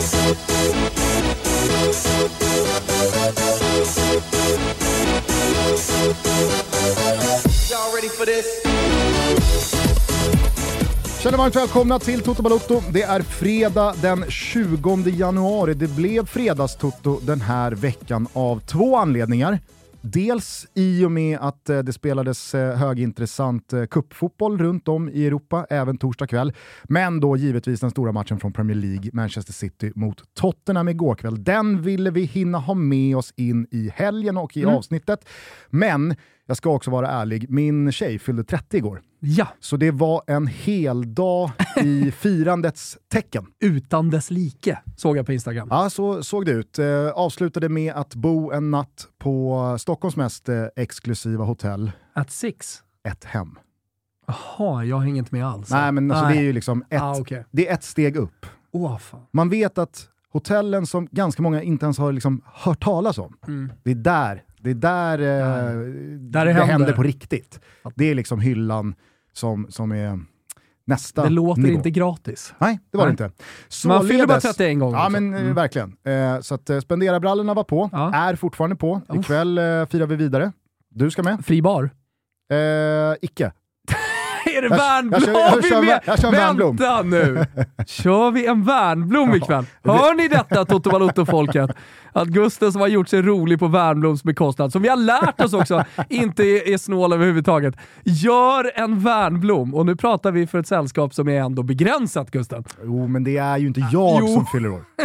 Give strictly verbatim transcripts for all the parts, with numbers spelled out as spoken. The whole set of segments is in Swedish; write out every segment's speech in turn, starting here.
Känner varmt välkomna till Toto Balotto. Det är fredag den tjugonde januari. Det blev fredagstoto den här veckan av två anledningar. Dels i och med att det spelades högintressant cupfotboll runt om i Europa, även torsdag kväll. Men då givetvis den stora matchen från Premier League, Manchester City mot Tottenham igår kväll. Den ville vi hinna ha med oss in i helgen och i mm. avsnittet. Men jag ska också vara ärlig, min tjej fyllde trettio igår. Ja. Så det var en hel dag i firandets tecken. Utan dess like, såg jag på Instagram. Ja, så såg det ut. Eh, avslutade med att bo en natt på Stockholms mest eh, exklusiva hotell. At Six? Ett hem. Jaha, jag hänger inte med alls. Nej, men alltså, det är ju liksom ett, ah, okay. det är ett steg upp. Oh, fan. Man vet att hotellen som ganska många inte ens har liksom hört talas om, mm. det är där, det är där, eh, där det, det händer på riktigt. Det är liksom hyllan som, som är nästa Det låter nivå. Inte gratis. Nej, det var Nej. det inte. Så man fyller bara trettioen gånger. Ja, men mm. verkligen. Eh, så att eh, spendera-brallorna var på. Ja. Är fortfarande på. Ikväll eh, firar vi vidare. Du ska med. Fri bar? Eh, icke. Är det Värnblom? Jag, jag, jag, jag, jag, jag kör Värnblom. Vänta nu. Kör vi en Värnblom ikväll? Hör ni detta, Toto Balotto-folket? Att Gusten som har gjort sig rolig på Värnbloms bekostnad, som vi har lärt oss också, inte är snål överhuvudtaget. Gör en Värnblom. Och nu pratar vi för ett sällskap som är ändå begränsat, Gusten. Jo, men det är ju inte jag jo. som fyller år.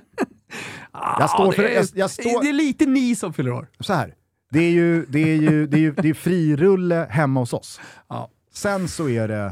Jag står för, det, är, jag, jag står... det är lite ni som fyller år. Så här. Det är ju, det är ju, det är ju, det är frirulle hemma hos oss. Ja. Sen så är det...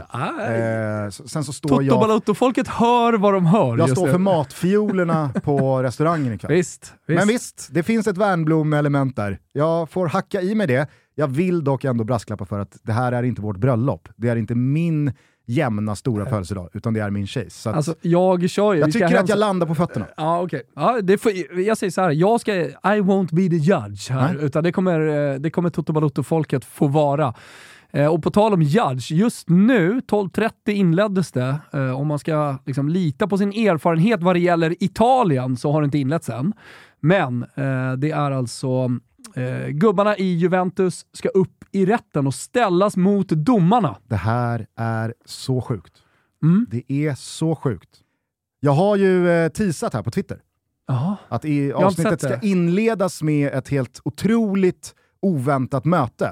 Eh, sen så står Toto jag... Balotto-folket hör vad de hör. Jag står för matfiolerna på restaurangen ikväll. Visst, visst. Men visst, det finns ett Värnblom-element där. Jag får hacka i med det. Jag vill dock ändå brasklappa för att det här är inte vårt bröllop. Det är inte min jämna stora födelsedag, utan det är min tjej. Så att alltså, jag kör ju. jag tycker att att jag landar på fötterna. Ja, okej. Okay. Ja, det får, jag säger så här, jag ska, I won't be the judge här, Nej. utan det kommer, det kommer Toto Balotto-folket få vara. Eh, och på tal om judge, just nu, tolv trettio inleddes det. Eh, om man ska liksom lita på sin erfarenhet vad det gäller Italien så har det inte inletts än. Men eh, det är alltså eh, gubbarna i Juventus ska upp i rätten och ställas mot domarna. Det här är så sjukt. Mm. Det är så sjukt. Jag har ju eh, teasat här på Twitter. Aha. Att i avsnittet ska inledas med ett helt otroligt oväntat möte.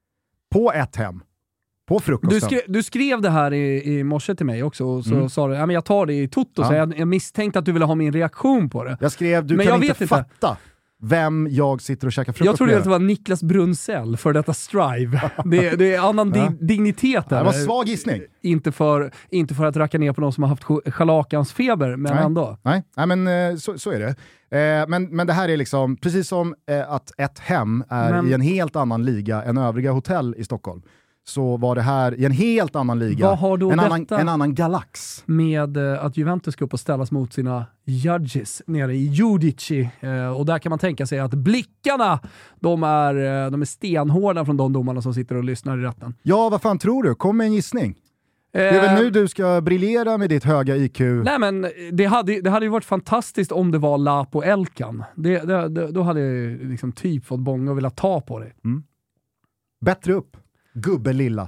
På ett hem. På frukosten. Du skrev, du skrev det här i, i morse till mig också och så mm. sa du, ja men jag tar det i Toto, ja. så jag, jag misstänkte att du ville ha min reaktion på det. Jag skrev, du men kan jag inte vet fatta inte. vem jag sitter och käkar frukost med. Jag trodde att det var Niklas Brunsell för detta Strive. det, det är annan ja. di- dignitet där. Det var svag gissning. Inte för, inte för att racka ner på någon som har haft schalakans feber, men Nej. ändå. Nej, Nej men så, så är det. Eh, men, men det här är liksom, precis som eh, att ett hem är men... i en helt annan liga än övriga hotell i Stockholm, så var det här i en helt annan liga. Vad har då en, detta annan, en annan galax. Med eh, att Juventus ska upp och ställas mot sina judges nere i Giudici. Eh, och där kan man tänka sig att blickarna, de är, eh, de är stenhårda från de domarna som sitter och lyssnar i rätten. Ja, vad fan tror du? Kom med en gissning. Det är väl nu du ska briljera med ditt höga I Q? Nej, men det hade, det hade ju varit fantastiskt om det var Lapo Elkan. Det, det, det, då hade jag liksom typ fått bånga och vilja ta på det. Mm. Bättre upp. Gubbe lilla.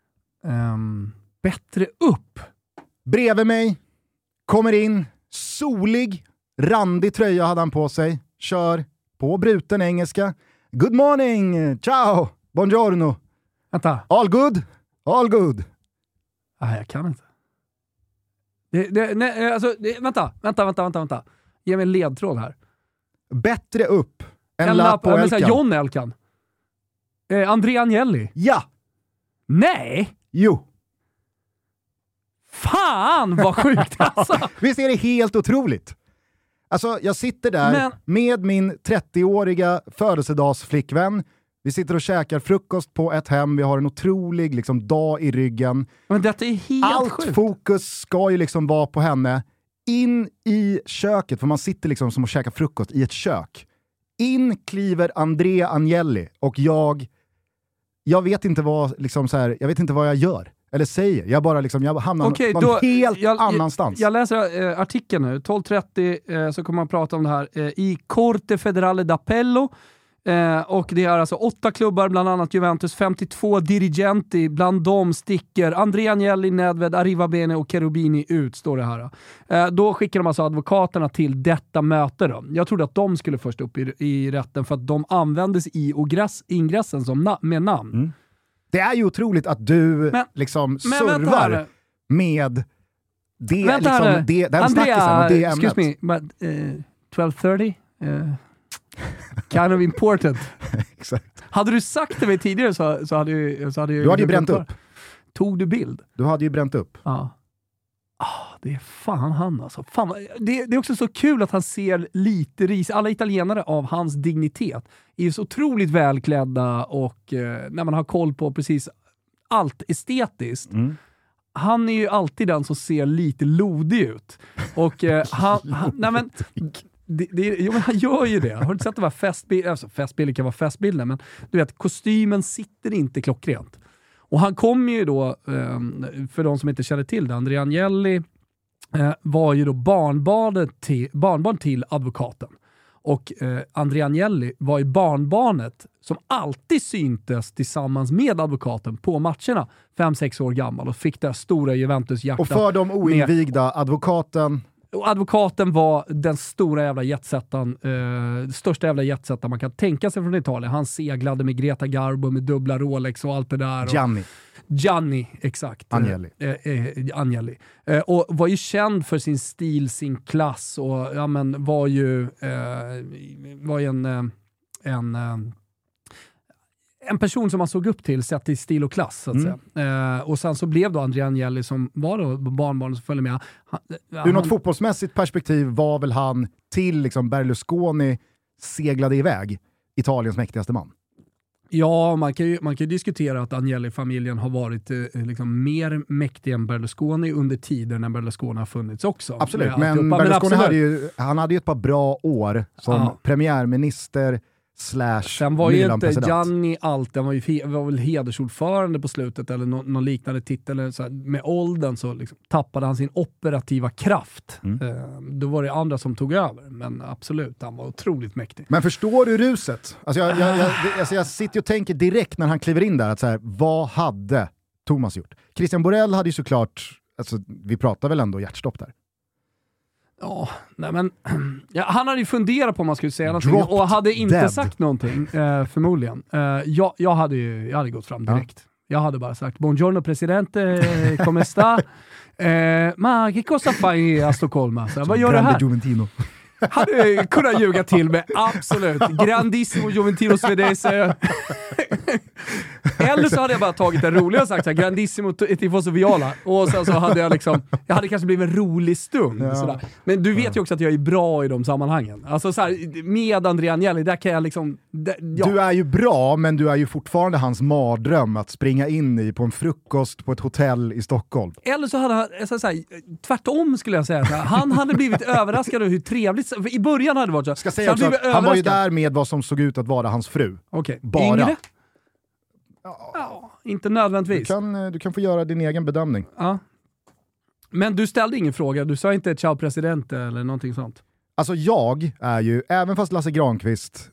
Um, bättre upp. Bredvid mig. Kommer in. Solig. Randig tröja hade han på sig. Kör på bruten engelska. Good morning. Ciao. Buongiorno. Vänta. All good. All good. Nej, jag kan inte. Det, det, nej, alltså, det, vänta, vänta, vänta, vänta, vänta. Ge mig en ledtråd här. Bättre upp än Lapo Lapo Elkan. Elkan. John Elkan. Eh, André Agnelli. Ja. Nej. Jo. Fan vad sjukt alltså. Visst är det helt otroligt? Alltså jag sitter där Men... med min trettioåriga födelsedagsflickvän. Vi sitter och käkar frukost på ett hem. Vi har en otrolig liksom, dag i ryggen. Men detta är helt Allt sjukt. fokus ska ju liksom vara på henne. In i köket, för man sitter liksom som och käkar frukost i ett kök. In kliver André Agnelli och jag jag vet inte vad liksom så här, jag vet inte vad jag gör. eller säger. Jag bara liksom, jag hamnar okay, någon då, helt jag, annanstans. Jag, jag läser äh, artikeln nu. tolv trettio äh, så kommer man prata om det här äh, i Corte Federale d'Appello. Eh, och det är alltså åtta klubbar, bland annat Juventus, femtiotvå dirigenti, bland dem sticker Andrea Agnelli, Nedved, Arrivabene och Cherubini ut, står det här. Eh, då skickar de alltså advokaterna till detta möte då. Jag trodde att de skulle först upp i, i rätten för att de användes i ogräs, ingressen som na- med namn. Mm. Det är ju otroligt att du men, liksom men, servar med det, liksom, det, den snackisen och det ämnet. Excuse me, but, uh, tolv trettio? Uh. Kind of important. Exakt. Hade du sagt det mig tidigare så, så hade ju... Så hade du hade ju bränt upp. Tog du bild? Du hade ju bränt upp. Ja. Ah, det är fan han alltså. Fan, det, det är också så kul att han ser lite ris. Alla italienare av hans dignitet är ju så otroligt välklädda och eh, när man har koll på precis allt estetiskt. Mm. Han är ju alltid den som ser lite lodig ut. Och eh, han... han nej men... Det, det, jo, men han gör ju det. Har du inte sett de här festbilderna? Alltså, festbilder kan vara festbilder, men du vet, kostymen sitter inte klockrent. Och han kom ju då, för de som inte känner till det, Andrea Agnelli var ju då barnbarn till, barnbarn till advokaten. Och eh, Andrea Agnelli var ju barnbarnet som alltid syntes tillsammans med advokaten på matcherna. Fem, sex år gammal och fick det stora Juventus-hjärta. Och för de oinvigda, med, advokaten... Och advokaten var den stora jävla jetsättaren, eh, största jävla jetsättaren man kan tänka sig från Italien. Han seglade med Greta Garbo, med dubbla Rolex och allt det där. Och Gianni. Gianni, exakt. Agnelli. Eh, eh, Agnelli. Eh, och var ju känd för sin stil, sin klass och ja, men var ju, eh, var ju en, en, en person som man såg upp till sett i stil och klass så att mm. säga. Eh, och sen så blev då Andrea Agnelli som var då barnbarn som följde med. Han, Ur han, något fotbollsmässigt perspektiv var väl han till liksom Berlusconi seglade iväg Italiens mäktigaste man? Ja, man kan ju, man kan ju diskutera att Agnelli-familjen har varit eh, liksom mer mäktig än Berlusconi under tiden när Berlusconi har funnits också. Absolut, men, men Berlusconi men absolut. Hade ju, han hade ju ett par bra år som ja. premiärminister slash sen var ju inte Gianni allt, han var ju var väl hedersordförande på slutet eller någon, någon liknande titel eller så här, med åldern så liksom tappade han sin operativa kraft. Mm. Eh, då var det andra som tog över, men absolut, han var otroligt mäktig. Men förstår du ruset? Alltså jag, jag, jag, alltså jag sitter och tänker direkt när han kliver in där att så här, vad hade Thomas gjort? Christian Borell hade ju såklart, alltså vi pratar väl ändå hjärtstopp där. Ja, nej men ja, han hade ju funderat på om man skulle säga någonting Dropped och hade inte dead. sagt någonting eh, förmodligen. Eh, jag, jag hade ju jag hade gått fram direkt. Ja. Jag hade bara sagt buongiorno presidente, come sta? Eh, ma che cosa fai a Stoccolma? Så, vad gör du här? Juventino. Hade kunnat ljuga till med, absolut. Grandissimo Juventino Svedese. Eller så hade jag bara tagit en rolig och sagt så här, Grandissimo Tifoso Viola. Och sen så hade jag liksom, jag hade kanske blivit en rolig stund. Ja. Sådär. Men du vet ja. ju också att jag är bra i de sammanhangen. Alltså så här, med Andrea Agnelli, där kan jag liksom... Där, ja. Du är ju bra, men du är ju fortfarande hans mardröm att springa in i på en frukost på ett hotell i Stockholm. Eller så hade han, så här, tvärtom skulle jag säga. Så här, han hade blivit överraskad över hur trevligt... För i början hade det varit så. Ska säga så att han var ju där med vad som såg ut att vara hans fru. Okej. Bara. Yngre? Ja. ja, inte nödvändigtvis. Du kan, du kan få göra din egen bedömning. Ja. Men du ställde ingen fråga. Du sa inte ciao presidente eller någonting sånt. Alltså jag är ju, även fast Lasse Granqvist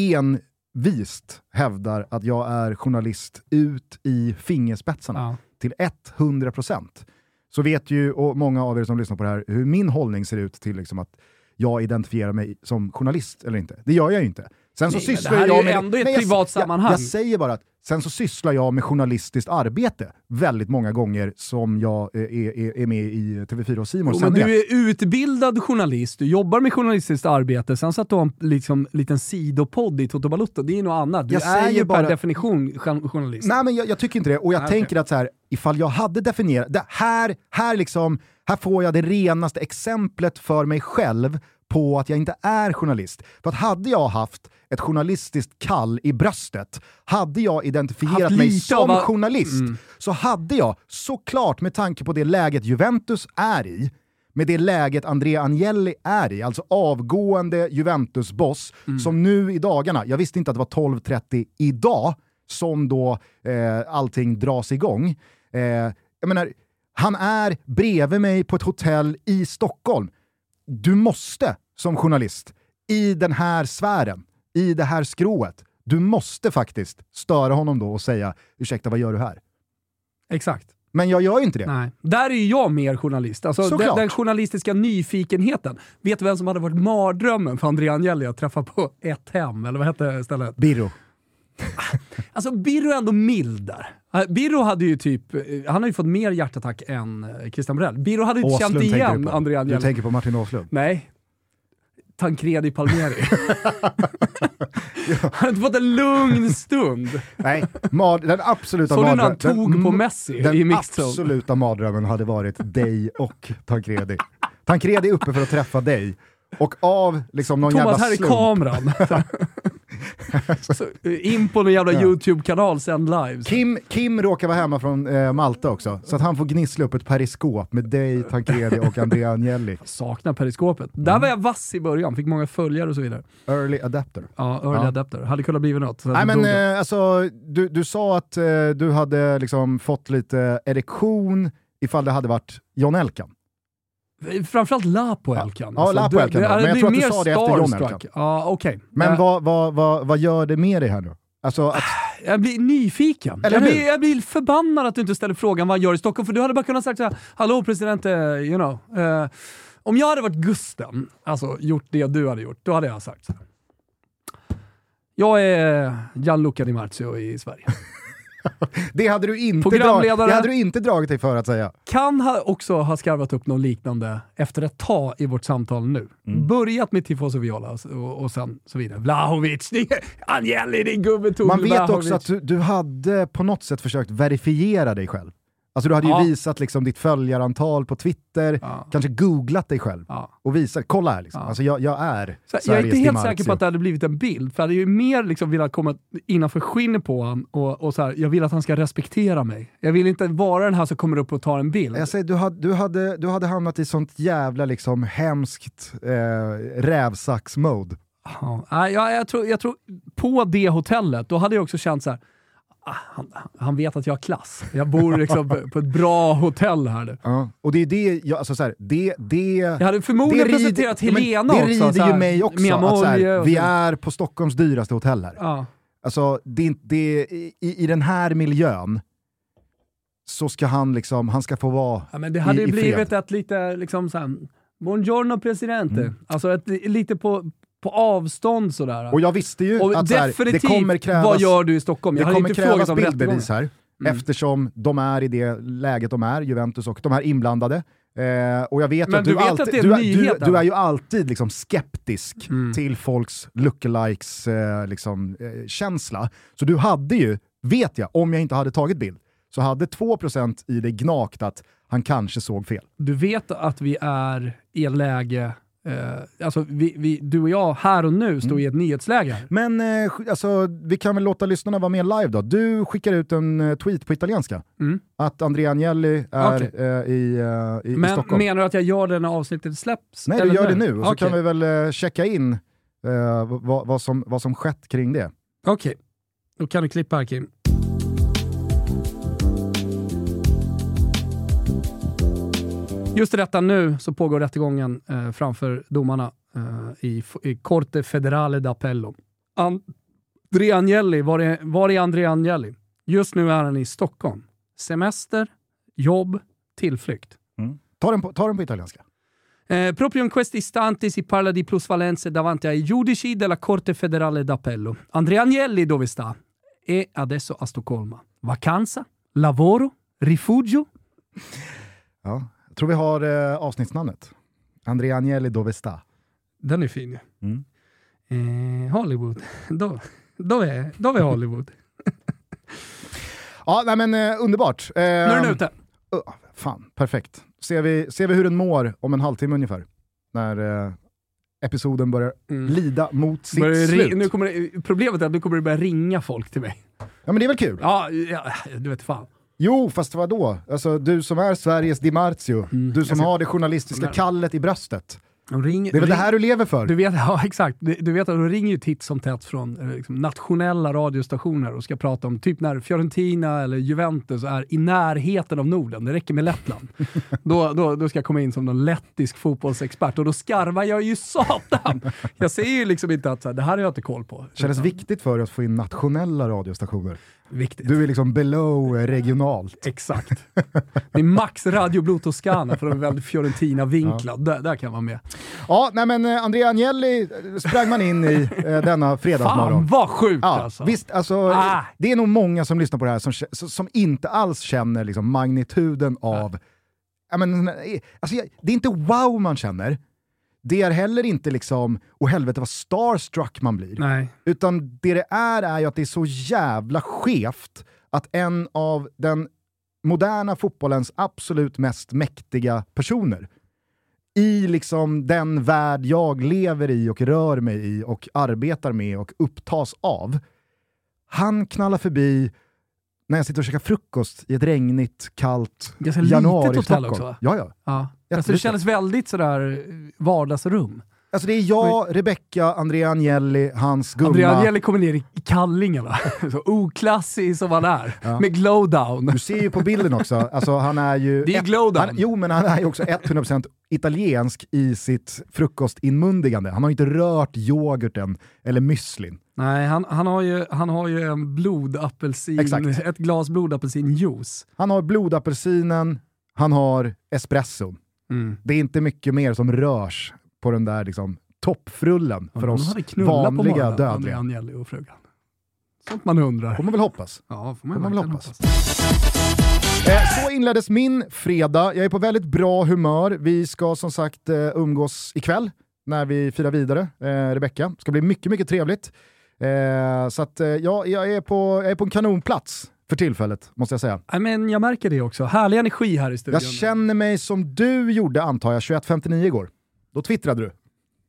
envist hävdar att jag är journalist ut i fingerspetsarna ja. till hundra procent. Så vet ju, och många av er som lyssnar på det här, hur min hållning ser ut till liksom att jag identifierar mig som journalist eller inte. Det gör jag ju inte. Sen så Nej, sysslar det här jag är ju med ändå ett Nej, privat jag, sammanhang. Jag, jag säger bara att sen så sysslar jag med journalistiskt arbete väldigt många gånger som jag är, är, är med i T V fyra och C More. Men du är utbildad journalist, du jobbar med journalistiskt arbete, sen så att du har en liksom, liten sidopodd i Toto Balotto, det är något annat. Du jag är ju bara, per definition journalist. Nej, men jag, jag tycker inte det. Och jag Nej, tänker okay. att så här, ifall jag hade definierat, det här, här, liksom, här får jag det renaste exemplet för mig själv på att jag inte är journalist. För att hade jag haft ett journalistiskt kall i bröstet, hade jag identifierat mig som av... journalist, mm. så hade jag såklart med tanke på det läget Juventus är i, med det läget Andrea Agnelli är i, alltså avgående Juventus-boss, mm. som nu i dagarna, jag visste inte att det var tolv trettio idag som då eh, allting dras igång. Eh, jag menar, han är bredvid mig på ett hotell i Stockholm. Du måste som journalist i den här sfären, i det här skrået, du måste faktiskt störa honom då och säga, ursäkta, vad gör du här? Exakt. Men jag gör ju inte det. Nej. Där är ju jag mer journalist. Alltså den, den journalistiska nyfikenheten. Vet du vem som hade varit mardrömmen för Andrea Agnelli att träffa på ett hem? Eller vad hette stället? Birro. Alltså Birro är ändå mild där. Birro hade ju typ, han har ju fått mer hjärtattack än Christian Borell. Birro hade ju inte känt igen Andrea Agnelli. Du tänker på Martin Åslund? Nej. Tancredi Palmieri. Han har inte fått en lugn stund. Nej, mad, den absoluta så madrömmen. Så han tog den, på Messi den i mixed Den absoluta madrömmen hade varit dig och Tancredi. Tancredi är uppe för att träffa dig. Och av liksom någon Thomas, jävla här är slump. kameran. Så, in på någon jävla ja. YouTube-kanal, sänd live. Kim, Kim råkar vara hemma från eh, Malta också. Så att han får gnissla upp ett periskop med dig, Tancredi och Andrea Agnelli. Saknar periskopet. Mm. Där var jag vass i början, fick många följare och så vidare. Early adapter. Ja, early ja. adapter. Hade kunnat bli något. Nej men eh, alltså, du, du sa att eh, du hade liksom fått lite erektion ifall det hade varit John Elkan. Framförallt Lapo Elkan. Ja, alltså, Lapo Elkan. Men jag tror att du sa det efter John Elkan. Ja, okej. Okay. Men uh, vad, vad, vad, vad gör det med dig här nu? Alltså att... Jag blir nyfiken. Jag blir, jag blir förbannad att du inte ställer frågan vad jag gör i Stockholm. För du hade bara kunnat säga såhär, hallå president, you know. Uh, om jag hade varit Gusten, alltså gjort det du hade gjort, då hade jag sagt så här. Jag är Gianluca Di Marzio i Sverige. Det hade du inte drag, det hade du inte dragit dig för att säga. Kan ha också ha skarvat upp något liknande efter ett tag i vårt samtal nu. Mm. Börjat med Tifoso Viola och, och sen så vidare. Vlahovic, Agnelli, din gubbe tog Man vet Vlahovic. också att du, du hade på något sätt försökt verifiera dig själv. Alltså du hade ju ja. visat liksom ditt följarantal på Twitter, ja. kanske googlat dig själv ja. och visat, kolla här liksom. Ja. Alltså jag, jag är så Jag är inte helt säker på att det hade blivit en bild, för jag hade ju mer liksom velat komma innanför skinnet på honom och, och så här, jag vill att han ska respektera mig. Jag vill inte vara den här som kommer upp och tar en bild. Jag säger, du hade, du hade, du hade hamnat i sånt jävla liksom hemskt eh, rävsax-mode. Ja, jag, jag, tror, jag tror på det hotellet, då hade jag också känt så här. Han, han vet att jag har klass. Jag bor liksom på ett bra hotell här nu. Ja, och det är det, jag, alltså så här, det, det... Jag hade förmodligen det presenterat rider, Helena det också. Det rider ju ju mig också. Att så här, vi är på Stockholms dyraste hotell här. Ja. Alltså, det, det, i, i den här miljön så ska han liksom, han ska få vara ja, men det hade i, ju i blivit ett lite liksom så här, buongiorno presidente. Mm. Alltså ett, lite på... på avstånd sådär. Och jag visste ju och att så här, det kommer krävas, vad gör du i Stockholm? Jag det kommer inte krävas bildbevis här, mm. eftersom de är i det läget de är, Juventus och de är inblandade. Eh, och jag vet Men att du, du, vet alltid, att det är du, nyhet, du, du är ju alltid liksom skeptisk mm. till folks lookalikes eh, liksom, eh, känsla. Så du hade ju, vet jag, om jag inte hade tagit bild, så hade två procent i det gnakt att han kanske såg fel. Du vet att vi är i läge. Uh, alltså vi, vi, du och jag här och nu står mm. i ett nyhetsläge. Men uh, alltså, vi kan väl låta lyssnarna vara med live då. Du skickar ut en uh, tweet på italienska. Mm. Att Andrea Agnelli är okay. uh, i, uh, i, Men, i Stockholm. Menar du att jag gör det när avsnittet släpps? Nej, du gör nu? det nu. Och så okay. kan vi väl uh, checka in uh, vad, vad, som, vad som skett kring det. Okej, okay. Då kan du klippa här, Kim. Just i detta nu så pågår rättegången eh, framför domarna eh, i, i Corte Federale d'Appello. Andrea Agnelli, var är, var är Andrea Agnelli? Just nu är han i Stockholm. Semester, jobb, tillflykt. Mm. Ta den på, ta den på italienska. Eh, proprio in questi istanti si parla di plusvalenze davanti ai giudici della Corte Federale d'Appello. Andrea Agnelli dove sta? E adesso a Stoccolma. Vacanza, lavoro, rifugio. Ja. Jag tror vi har eh, avsnittsnamnet. Andrea Agnelli dove sta. Den är fin. Mm. Eh, Hollywood. Då, då, är, då är Hollywood. Ja, nej men eh, underbart. Eh, nu är den ute. Uh, fan, perfekt. Ser vi, ser vi hur den mår om en halvtimme ungefär. När eh, episoden börjar mm. lida mot sitt börjar slut. Ri- nu kommer det, problemet är att nu kommer det börja ringa folk till mig. Ja, men det är väl kul? Ja, ja du vet fan. Jo, fast vadå? Alltså, du som är Sveriges Di Marzio, mm. du som ska... har det journalistiska kallet i bröstet. Ring, det är väl ring, det här du lever för? Du vet, ja, exakt. Du, du vet att de ringer ju titt som tätt från liksom, nationella radiostationer och ska prata om typ när Fiorentina eller Juventus är i närheten av Norden. Det räcker med Lettland. då, då, då ska jag komma in som någon lettisk fotbollsexpert och då skarvar jag ju satan. Jag säger ju liksom inte att så här, det här har jag inte koll på. Känns viktigt för att få in nationella radiostationer. Viktigt. Du är liksom below regionalt. Exakt. Det är max Radio Blue Toscana för att vara väldigt Fiorentina-vinklad. Ja. Där, där kan man med. Ja, nej men Andrea Agnelli sprang man in i eh, denna fredagsmorgon. Fan vad sjukt ja, alltså. Visst, alltså ah. det är nog många som lyssnar på det här som, som inte alls känner liksom, magnituden av... Ja. Ja, men, alltså, det är inte wow man känner. Det är heller inte liksom, och helvete vad starstruck man blir. Nej. Utan det det är är ju att det är så jävla skevt att en av den moderna fotbollens absolut mest mäktiga personer i liksom den värld jag lever i och rör mig i och arbetar med och upptas av, han knallar förbi när jag sitter och käkar frukost i ett regnigt, kallt januari i Stockholm. Också. Ja, ja. ja. Alltså, det kändes väldigt sådär vardagsrum. Alltså det är jag, Rebecca, Andrea Agnelli, hans gumma. Andrea Agnelli kommer ner i kallingarna. Så oklassig som han är. Ja. Med glowdown. Du ser ju på bilden också. Alltså han är ju... Det är ett, glowdown. Han, jo, men han är ju också hundra procent italiensk i sitt frukostinmundigande. Han har ju inte rört yoghurten eller müslin. Nej, han, han, har ju, han har ju en blodapelsin, Exakt. ett glas blodapelsinjuice. Han har blodapelsinen, han har espresson. Mm. Det är inte mycket mer som rörs på den där liksom, toppfrullen för ja, oss vanliga dödliga. Agnelli och frugan. Sånt man undrar. Får man väl hoppas. Ja, får man, får man väl hoppas. hoppas. Eh, så inleddes min fredag. Jag är på väldigt bra humör. Vi ska som sagt eh, umgås ikväll när vi firar vidare. Eh, Rebecca. Det ska bli mycket, mycket trevligt. Eh, så att eh, ja, jag, är på, jag är på en kanonplats för tillfället, måste jag säga. I men jag märker det också. Härlig energi här i studion. Jag känner mig som du gjorde, antar jag, tjugoett femtionio igår. Då twittrade du.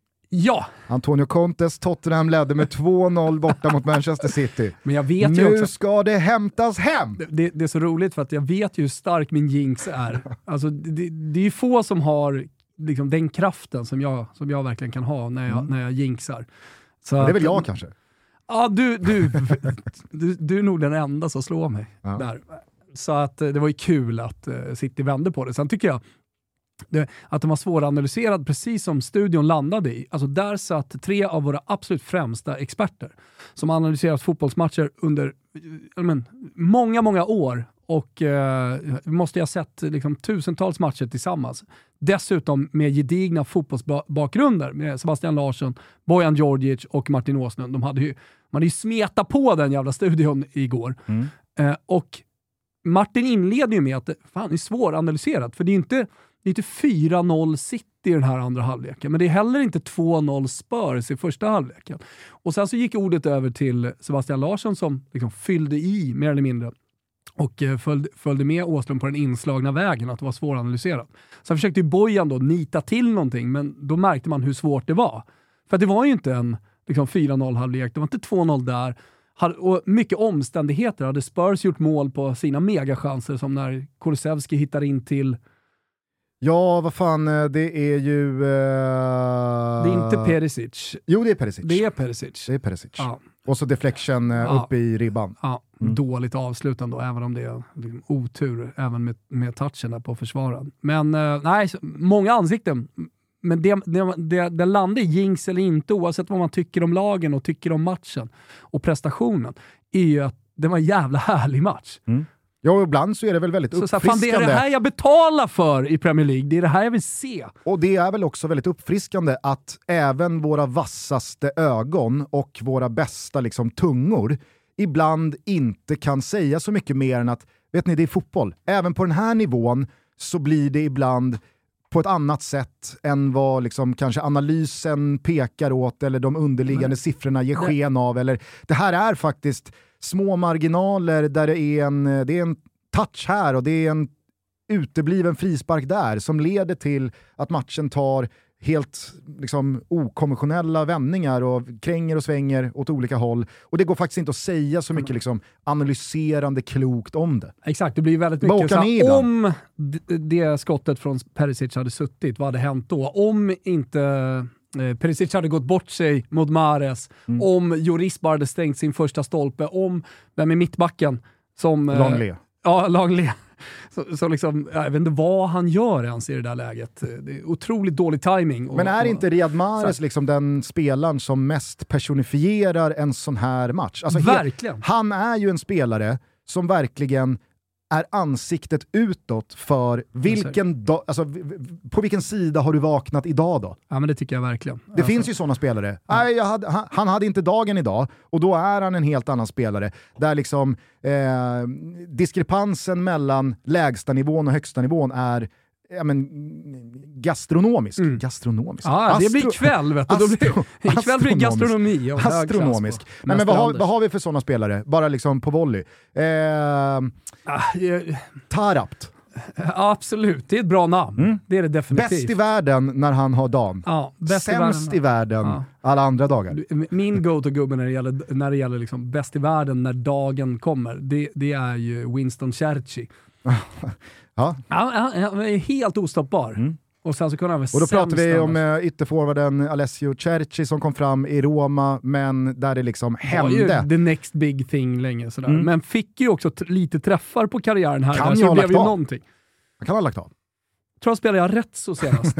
Ja! Antonio Contes, Tottenham ledde med två noll borta mot Manchester City. Men jag vet nu ju också, ska det hämtas hem! Det, det, det är så roligt för att jag vet ju hur stark min jinx är. Alltså, det, det är ju få som har liksom, den kraften som jag, som jag verkligen kan ha när jag, mm. när jag jinxar. Så det är väl jag kanske? Ja, du, du, du, du är nog den enda som slår mig ja. där. Så att det var ju kul att uh, City vände på det. Sen tycker jag det, att den var svåranalyserad precis som studion landade i. Alltså där satt tre av våra absolut främsta experter som analyserat fotbollsmatcher under men, många, många år och eh, måste ha sett liksom, tusentals matcher tillsammans. Dessutom med gedigna fotbollsbakgrunder med Sebastian Larsson, Bojan Djordjic och Martin Åslund. De hade ju, man hade ju smetat på den jävla studion igår. Mm. Eh, och Martin inleder ju med att det, fan, det är svåranalyserat för det är ju inte Det är inte fyra noll City i den här andra halvleken. Men det är heller inte två noll Spurs i första halvleken. Och sen så gick ordet över till Sebastian Larsson som liksom fyllde i mer eller mindre. Och följde, följde med Åslund på den inslagna vägen att det var svåranalyserat. Sen försökte ju Bojan då nita till någonting. Men då märkte man hur svårt det var. För det var ju inte en liksom, fyra noll halvlek. Det var inte två noll där. Och mycket omständigheter. Hade Spurs gjort mål på sina megachanser som när Kulusevski hittar in till... Ja, vad fan, det är ju... Uh... Det är inte Perisic. Jo, det är Perisic. Det är Perisic. Det är Perisic. Ja. Och så deflection uh, ja. upp i ribban. Ja, mm. Dåligt avslutande då, även om det är liksom, otur, även med, med touchen där på försvaren. Men uh, nej, många ansikten. Men det, det, det, det landar i jinx eller inte, oavsett vad man tycker om lagen och tycker om matchen och prestationen, är ju att det var en jävla härlig match. Mm. Ja, och ibland så är det väl väldigt så, uppfriskande. Så, fan, det är det här jag betalar för i Premier League. Det är det här jag vill se. Och det är väl också väldigt uppfriskande att även våra vassaste ögon och våra bästa liksom, tungor ibland inte kan säga så mycket mer än att, vet ni, det är fotboll. Även på den här nivån så blir det ibland på ett annat sätt än vad liksom, kanske analysen pekar åt eller de underliggande Nej. siffrorna ger sken Nej. av. Eller, det här är faktiskt små marginaler där det är, en, det är en touch här och det är en utebliven frispark där som leder till att matchen tar helt liksom okonventionella vändningar och kränger och svänger åt olika håll. Och det går faktiskt inte att säga så mycket liksom analyserande klokt om det. Exakt, det blir väldigt mycket så här, om d- det skottet från Perisic hade suttit, vad hade hänt då? Om inte eh, Perisic hade gått bort sig mot Mahrez, mm. om Lloris bara hade stängt sin första stolpe, om vem är mittbacken som... Eh, Langley. Ja, Langley. Så, så liksom, jag vet inte vad han gör ens i det där läget. Det är otroligt dålig timing. Men är inte Riyad Mahrez liksom den spelaren som mest personifierar en sån här match? Alltså, verkligen. Han är ju en spelare som verkligen är ansiktet utåt för vilken dag, alltså, på vilken sida har du vaknat idag då? Ja, men det tycker jag verkligen. Det alltså. finns ju sådana spelare. Ja. Nej, jag hade, han, han hade inte dagen idag och då är han en helt annan spelare. Där liksom eh, diskrepansen mellan lägsta nivån och högsta nivån är ja, men, gastronomisk. Mm. Gastronomisk. Ja, Astro- det blir kväll, vet du. Astro- blir, ikväll blir gastronomi. Och astronomisk. Nej, men vad har, vad har vi för sådana spelare? Bara liksom på volley. Eh, ah, jag... Tarabt. Ja, absolut, det är ett bra namn. Mm. Det är det definitivt. Bäst i världen när han har dagen. Ja, sämst i världen, i världen ja. alla andra dagar. Min go-to-gubbe när det gäller, när det gäller liksom bäst i världen när dagen kommer, det, det är ju Winston Cherchi. Ja. Han, han är helt ostoppbar. Mm. Och sen så kunde han och då pratar vi om uh, ytterforwarden Alessio Cherchi som kom fram i Roma, men där det liksom hände. Det var ju the next big thing länge sådär. Mm. Men fick ju också t- lite träffar på karriären här. Kan där, jag så ha det lagt blev ju av? Någonting. Jag kan ha lagt av. Tror jag spelade jag rätt så senast.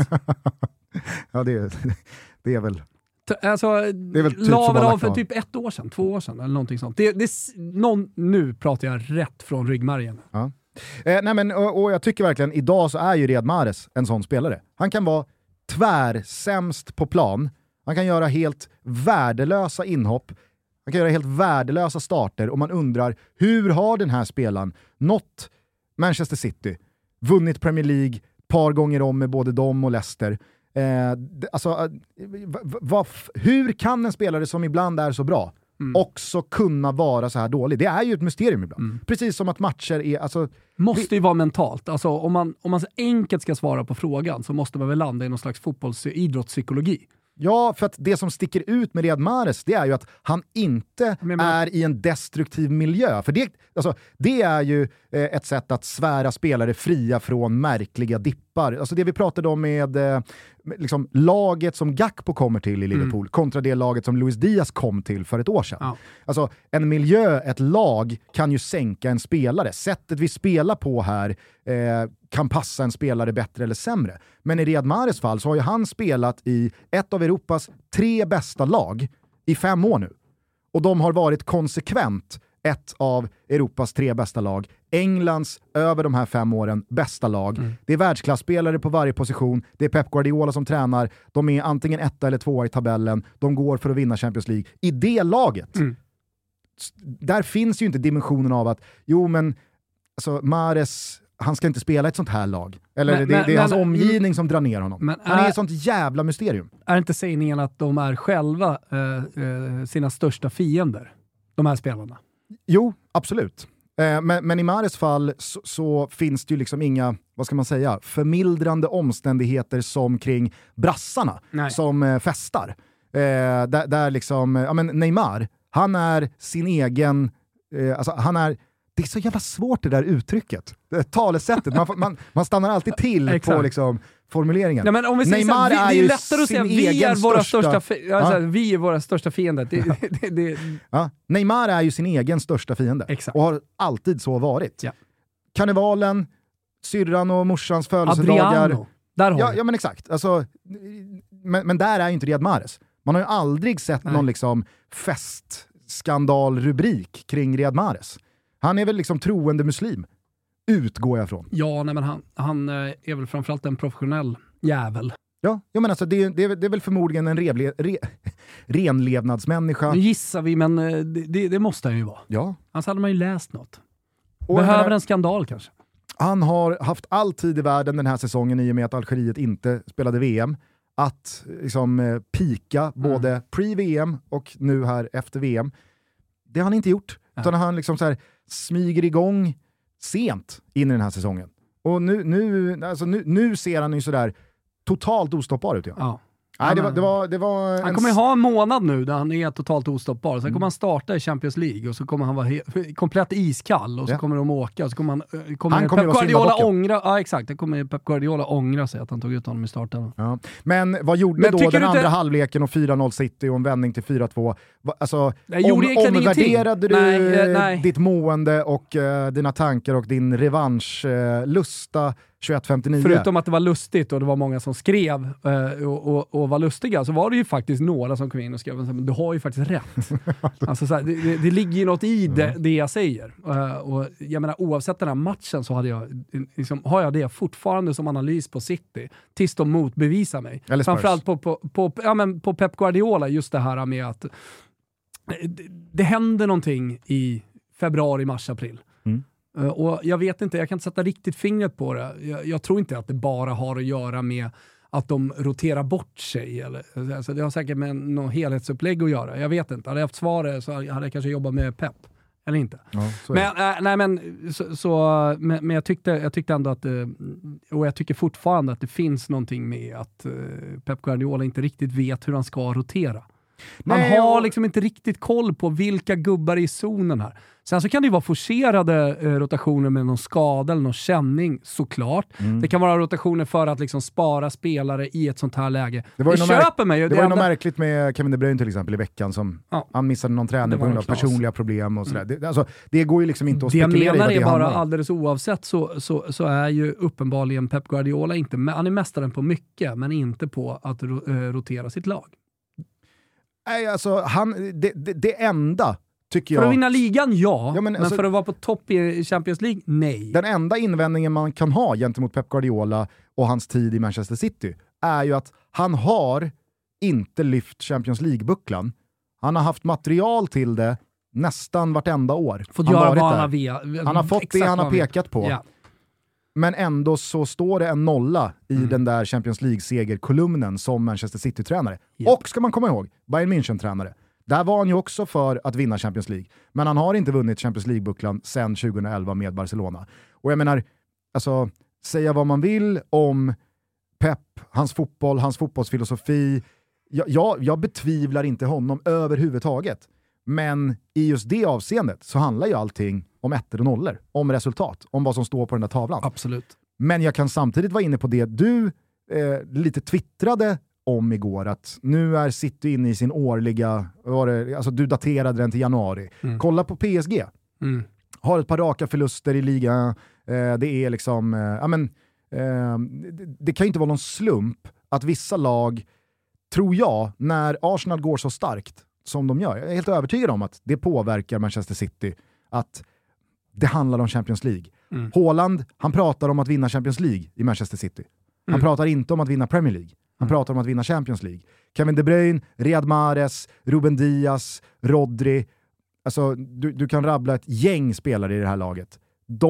Ja, det är, det är väl... T- alltså, det är väl typ la väl av för typ ett år sedan, två år sedan eller någonting sånt. Det, det, någon, nu pratar jag rätt från ryggmärgen. Ja. Eh, nej men, och, och jag tycker verkligen, idag så är ju Riyad Mahrez en sån spelare. Han kan vara tvärsämst på plan. Han kan göra helt värdelösa inhopp. Han kan göra helt värdelösa starter och man undrar, hur har den här spelaren nått Manchester City? Vunnit Premier League ett par gånger om med både dem och Leicester. Eh, alltså, eh, v- v- hur kan en spelare som ibland är så bra Mm. också kunna vara så här dålig? Det är ju ett mysterium ibland. Mm. Precis som att matcher är... Alltså, måste ju vara mentalt. Alltså, om, man, om man så enkelt ska svara på frågan så måste man väl landa i någon slags fotbollsidrottspsykologi. Ja, för att det som sticker ut med Riyad Mahrez, det är ju att han inte men, men... är i en destruktiv miljö. För det, alltså, det är ju eh, ett sätt att svära spelare fria från märkliga dippar. Alltså det vi pratade om med eh, liksom, laget som Gakpo kommer till i Liverpool mm. kontra det laget som Luis Diaz kom till för ett år sedan. Ja. Alltså en miljö, ett lag kan ju sänka en spelare. Sättet vi spelar på här eh, kan passa en spelare bättre eller sämre. Men i Riyad Mahrez fall så har ju han spelat i ett av Europas tre bästa lag i fem år nu. Och de har varit konsekvent ett av Europas tre bästa lag. Englands över de här fem åren bästa lag. Mm. Det är världsklasspelare på varje position. Det är Pep Guardiola som tränar. De är antingen etta eller tvåa i tabellen. De går för att vinna Champions League. I det laget, mm. där finns ju inte dimensionen av att jo men alltså Mahrez, han ska inte spela ett sånt här lag. Eller men, det, men, det är men, hans omgivning som drar ner honom. Men han är, är ett sånt jävla mysterium. Är inte sägningen att de är själva eh, eh, sina största fiender? De här spelarna. Jo, absolut. Eh, men, men i Mahrez fall så, så finns det ju liksom inga, vad ska man säga, förmildrande omständigheter som kring brassarna. Nej. Som eh, festar. Eh, där, där liksom, ja men Neymar, han är sin egen, eh, alltså han är, det är så jävla svårt det där uttrycket. Det talesättet. Man, man, man stannar alltid till på liksom formuleringen. Nej, men om vi Neymar säger, vi, det är lättare att säga vi är våra största, största ja. alltså, vi är våra största fiender. Det, det, det. Ja. Neymar är ju sin egen största fiende. Exakt. Och har alltid så varit. Ja. Karnevalen, syrran och morsans födelsedagar. Adriano. Där har ja, ja men exakt. Alltså, men, men där är ju inte Riyad Mahrez. Man har ju aldrig sett Nej. någon liksom festskandalrubrik kring Riyad Mahrez. Han är väl liksom troende muslim. Utgår jag från. Ja, nej, men han, han är väl framförallt en professionell jävel. Ja, jag menar alltså, det, det, det är väl förmodligen en revle, re, renlevnadsmänniska. Nu gissar vi, men det, det, det måste han ju vara. Ja. Annars hade man ju läst något. Och behöver menar, en skandal kanske. Han har haft all tid i världen den här säsongen i och med att Algeriet inte spelade V M. Att liksom pika mm. både pre-V M och nu här efter V M. Det har han inte gjort. Ja. Utan han liksom så här smyger igång sent in i den här säsongen. Och nu, nu, alltså nu, nu ser han ju sådär totalt ostoppbar ut. Ja. Ja. Nej, det var, det var, det var han kommer ju ha en månad nu där han är totalt ostoppbar. Sen kommer han starta i Champions League och så kommer han vara he- komplett iskall och så ja. kommer de åka och så kommer han, kommer han kommer Pep Guardiola ångra, ja exakt, det kommer Pep Guardiola ångra sig att han tog ut honom i starten. Ja. Men vad gjorde Men då den andra inte... halvleken och fyra noll City och en vändning till fyra två? Alltså, om, omvärderade du nej, nej. ditt mående och uh, dina tankar och din revanschlusta uh, tjugoett femtionio? Förutom att det var lustigt och det var många som skrev uh, och, och, och var lustiga, så var det ju faktiskt några som kom in och skrev men du har ju faktiskt rätt. Alltså, så här, det, det ligger ju något i det, det jag säger. Uh, och jag menar, oavsett den här matchen så hade jag, liksom, har jag det fortfarande som analys på City tills de motbevisar mig. Framförallt på, på, på, ja, men på Pep Guardiola, just det här med att det, det händer någonting i februari, mars, april. Mm. Uh, och jag vet inte, jag kan inte sätta riktigt fingret på det. Jag, jag tror inte att det bara har att göra med att de roterar bort sig. Eller, alltså det har säkert med någon helhetsupplägg att göra. Jag vet inte. Hade jag haft svaret så hade jag kanske jobbat med Pep. Eller inte. Ja, men, äh, nej, men, så, så, men, men jag, tyckte, jag tyckte ändå att, och jag tycker fortfarande att det finns någonting med att uh, Pep Guardiola inte riktigt vet hur han ska rotera. Man Nej, har och... liksom inte riktigt koll på vilka gubbar i zonen här. Sen så kan det ju vara forcerade eh, rotationer med någon skada eller någon känning, såklart. Mm. Det kan vara rotationer för att liksom spara spelare i ett sånt här läge. Det, var det köper mig. Det, det var ju något märkligt med Kevin De Bruyne till exempel i veckan som ja. han missade någon träning på grund av personliga problem och sådär. Mm. Det, alltså, det går ju liksom inte att spekulera i vad det handlar om. Det jag menar är bara alldeles oavsett så, så, så är ju uppenbarligen Pep Guardiola inte, han är mästaren på mycket men inte på att ro, eh, rotera sitt lag. Nej, alltså han, det, det, det enda tycker jag... För att vinna ligan, ja. ja men, men alltså, för att vara på topp i Champions League, nej. Den enda invändningen man kan ha gentemot Pep Guardiola och hans tid i Manchester City är ju att han har inte lyft Champions League-bucklan. Han har haft material till det nästan vartenda år. Fått han göra vad han har via. Han har fått det han har pekat på. Ja. Men ändå så står det en nolla i mm. den där Champions League-segerkolumnen som Manchester City-tränare. Yep. Och ska man komma ihåg, Bayern München-tränare. Där var han ju också för att vinna Champions League. Men han har inte vunnit Champions League-bucklan sedan tjugoelva med Barcelona. Och jag menar, alltså, säga vad man vill om Pep, hans fotboll, hans fotbollsfilosofi. Jag, jag, jag betvivlar inte honom överhuvudtaget. Men i just det avseendet så handlar ju allting om ettor och nollor, om resultat, om vad som står på den där tavlan. Absolut. Men jag kan samtidigt vara inne på det du eh, lite twittrade om igår, att nu är City inne i sin årliga, var det, alltså du daterade den till januari. Mm. Kolla på P S G. Mm. Har ett par raka förluster i ligan. Eh, det är liksom, eh, ja men, eh, det, det kan ju inte vara någon slump att vissa lag, tror jag, när Arsenal går så starkt som de gör, jag är helt övertygad om att det påverkar Manchester City, att det handlar om Champions League. Mm. Haaland, han pratar om att vinna Champions League i Manchester City. Han mm. pratar inte om att vinna Premier League. Han mm. pratar om att vinna Champions League. Kevin De Bruyne, Riyad Mahrez, Ruben Diaz, Rodri. Alltså, du, du kan rabbla ett gäng spelare i det här laget.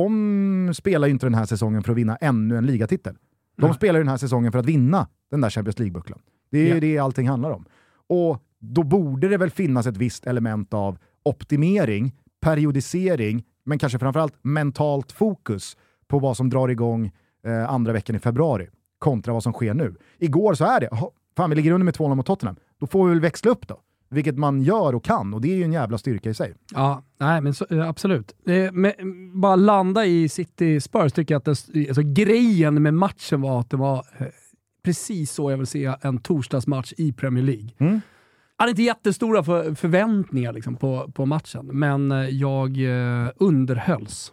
De spelar ju inte den här säsongen för att vinna ännu en ligatitel. De mm. spelar den här säsongen för att vinna den där Champions League-bucklan. Det är ju yeah. det allting handlar om. Och då borde det väl finnas ett visst element av optimering, periodisering, men kanske framförallt mentalt fokus på vad som drar igång eh, andra veckan i februari kontra vad som sker nu. Igår så är det, oh, fan vi ligger under med två noll mot Tottenham. Då får vi väl växla upp då. Vilket man gör och kan, och det är ju en jävla styrka i sig. Ja, nej men så, absolut. Eh, men, bara landa i City Spurs tycker jag att det, alltså, grejen med matchen var att det var eh, precis så jag vill se en torsdagsmatch i Premier League. Mm. Jag hade inte jättestora för, förväntningar liksom, på, på matchen, men jag eh, underhölls.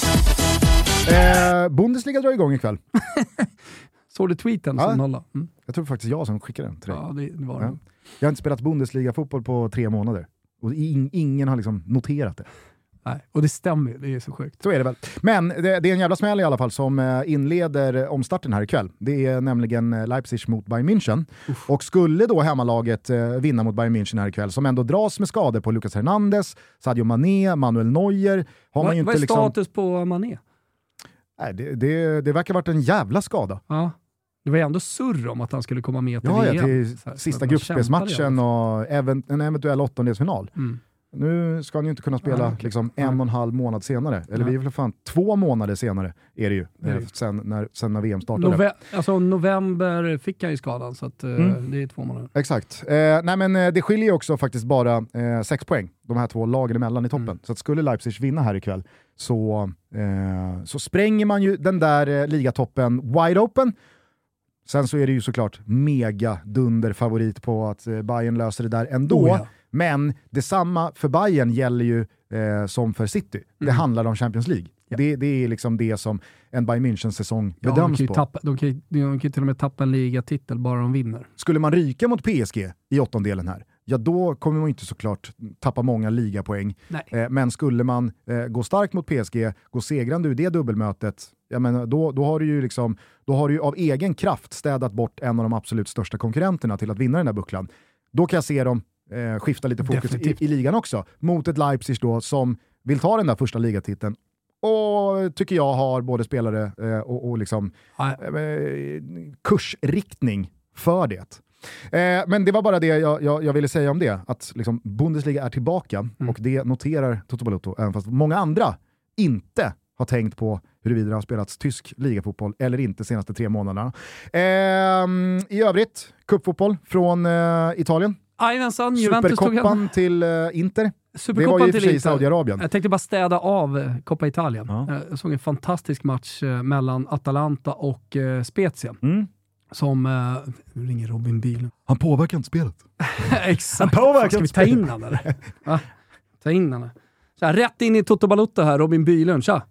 Eh, Bundesliga drar igång ikväll. Såg du tweeten ja. som nolla? Mm. Jag tror faktiskt jag som skickade den till dig. Ja, det, det var ja. det. Jag har inte spelat Bundesliga-fotboll på tre månader. Och in, ingen har liksom noterat det. Nej, och det stämmer, det är så sjukt. Så är det väl. Men det, det är en jävla smäll i alla fall som inleder omstarten här ikväll. Det är nämligen Leipzig mot Bayern München. Uff. Och skulle då hemmalaget vinna mot Bayern München här ikväll, som ändå dras med skador på Lucas Hernandez, Sadio Mané, Manuel Neuer. Har Va, man ju inte vad är liksom... status på Mané? Nej, det, det, det verkar ha varit en jävla skada. Ja. Det var ju ändå surr om att han skulle komma med till ja, V M. Ja, till här, sista gruppspelsmatchen och även, en eventuell åttondelsfinal. Mm. Nu ska han ju inte kunna spela ja, okay. liksom en och en halv månad senare. Eller ja. vi är väl fan två månader senare är det ju. Mm. Sen, när, sen när V M startade. Nove- alltså november fick han ju skadan så att, mm. det är två månader. Exakt. Eh, nej men det skiljer ju också faktiskt bara eh, sex poäng. De här två lagen emellan i toppen. Mm. Så att skulle Leipzig vinna här ikväll så, eh, så spränger man ju den där eh, ligatoppen wide open. Sen så är det ju såklart mega dunder favorit på att eh, Bayern löser det där ändå. Oh, ja. Men detsamma för Bayern gäller ju eh, som för City. Mm. Det handlar om Champions League. Ja. Det, det är liksom det som en Bayern München-säsong ja, bedöms de på. Tappa, de, kan ju, de kan ju till och med tappa en ligatitel bara de vinner. Skulle man ryka mot P S G i åttondelen här, ja då kommer man inte såklart tappa många ligapoäng. Eh, men skulle man eh, gå starkt mot P S G, gå segrande ur det dubbelmötet, ja, men då, då har du ju liksom, då har du ju av egen kraft städat bort en av de absolut största konkurrenterna till att vinna den här bucklan. Då kan jag se dem eh, skifta lite fokus i, i ligan också. Mot ett Leipzig då som vill ta den där första ligatiteln. Och tycker jag har både spelare eh, och, och liksom eh, kursriktning för det. Eh, men det var bara det jag, jag, jag ville säga om det. Att liksom Bundesliga är tillbaka mm. och det noterar Toto Balotto, även fast många andra inte har tänkt på huruvida det har spelats tysk ligafotboll eller inte de senaste tre månaderna. Eh, I övrigt, cupfotboll från eh, Italien. Jajamensan, Superkoppan till eh, Inter. Det var ju i och för sig i Saudiarabien. Jag tänkte bara städa av Coppa Italien. Ja. Jag såg en fantastisk match eh, mellan Atalanta och eh, Spezia. Mm. Som, eh, nu ringer Robin Bylund. Han påverkar inte spelet. Exakt. Han påverkar Ska vi ta in han eller? Va? Ta in han. Så här, rätt in i Toto Balotto här, Robin Bylund. Tja!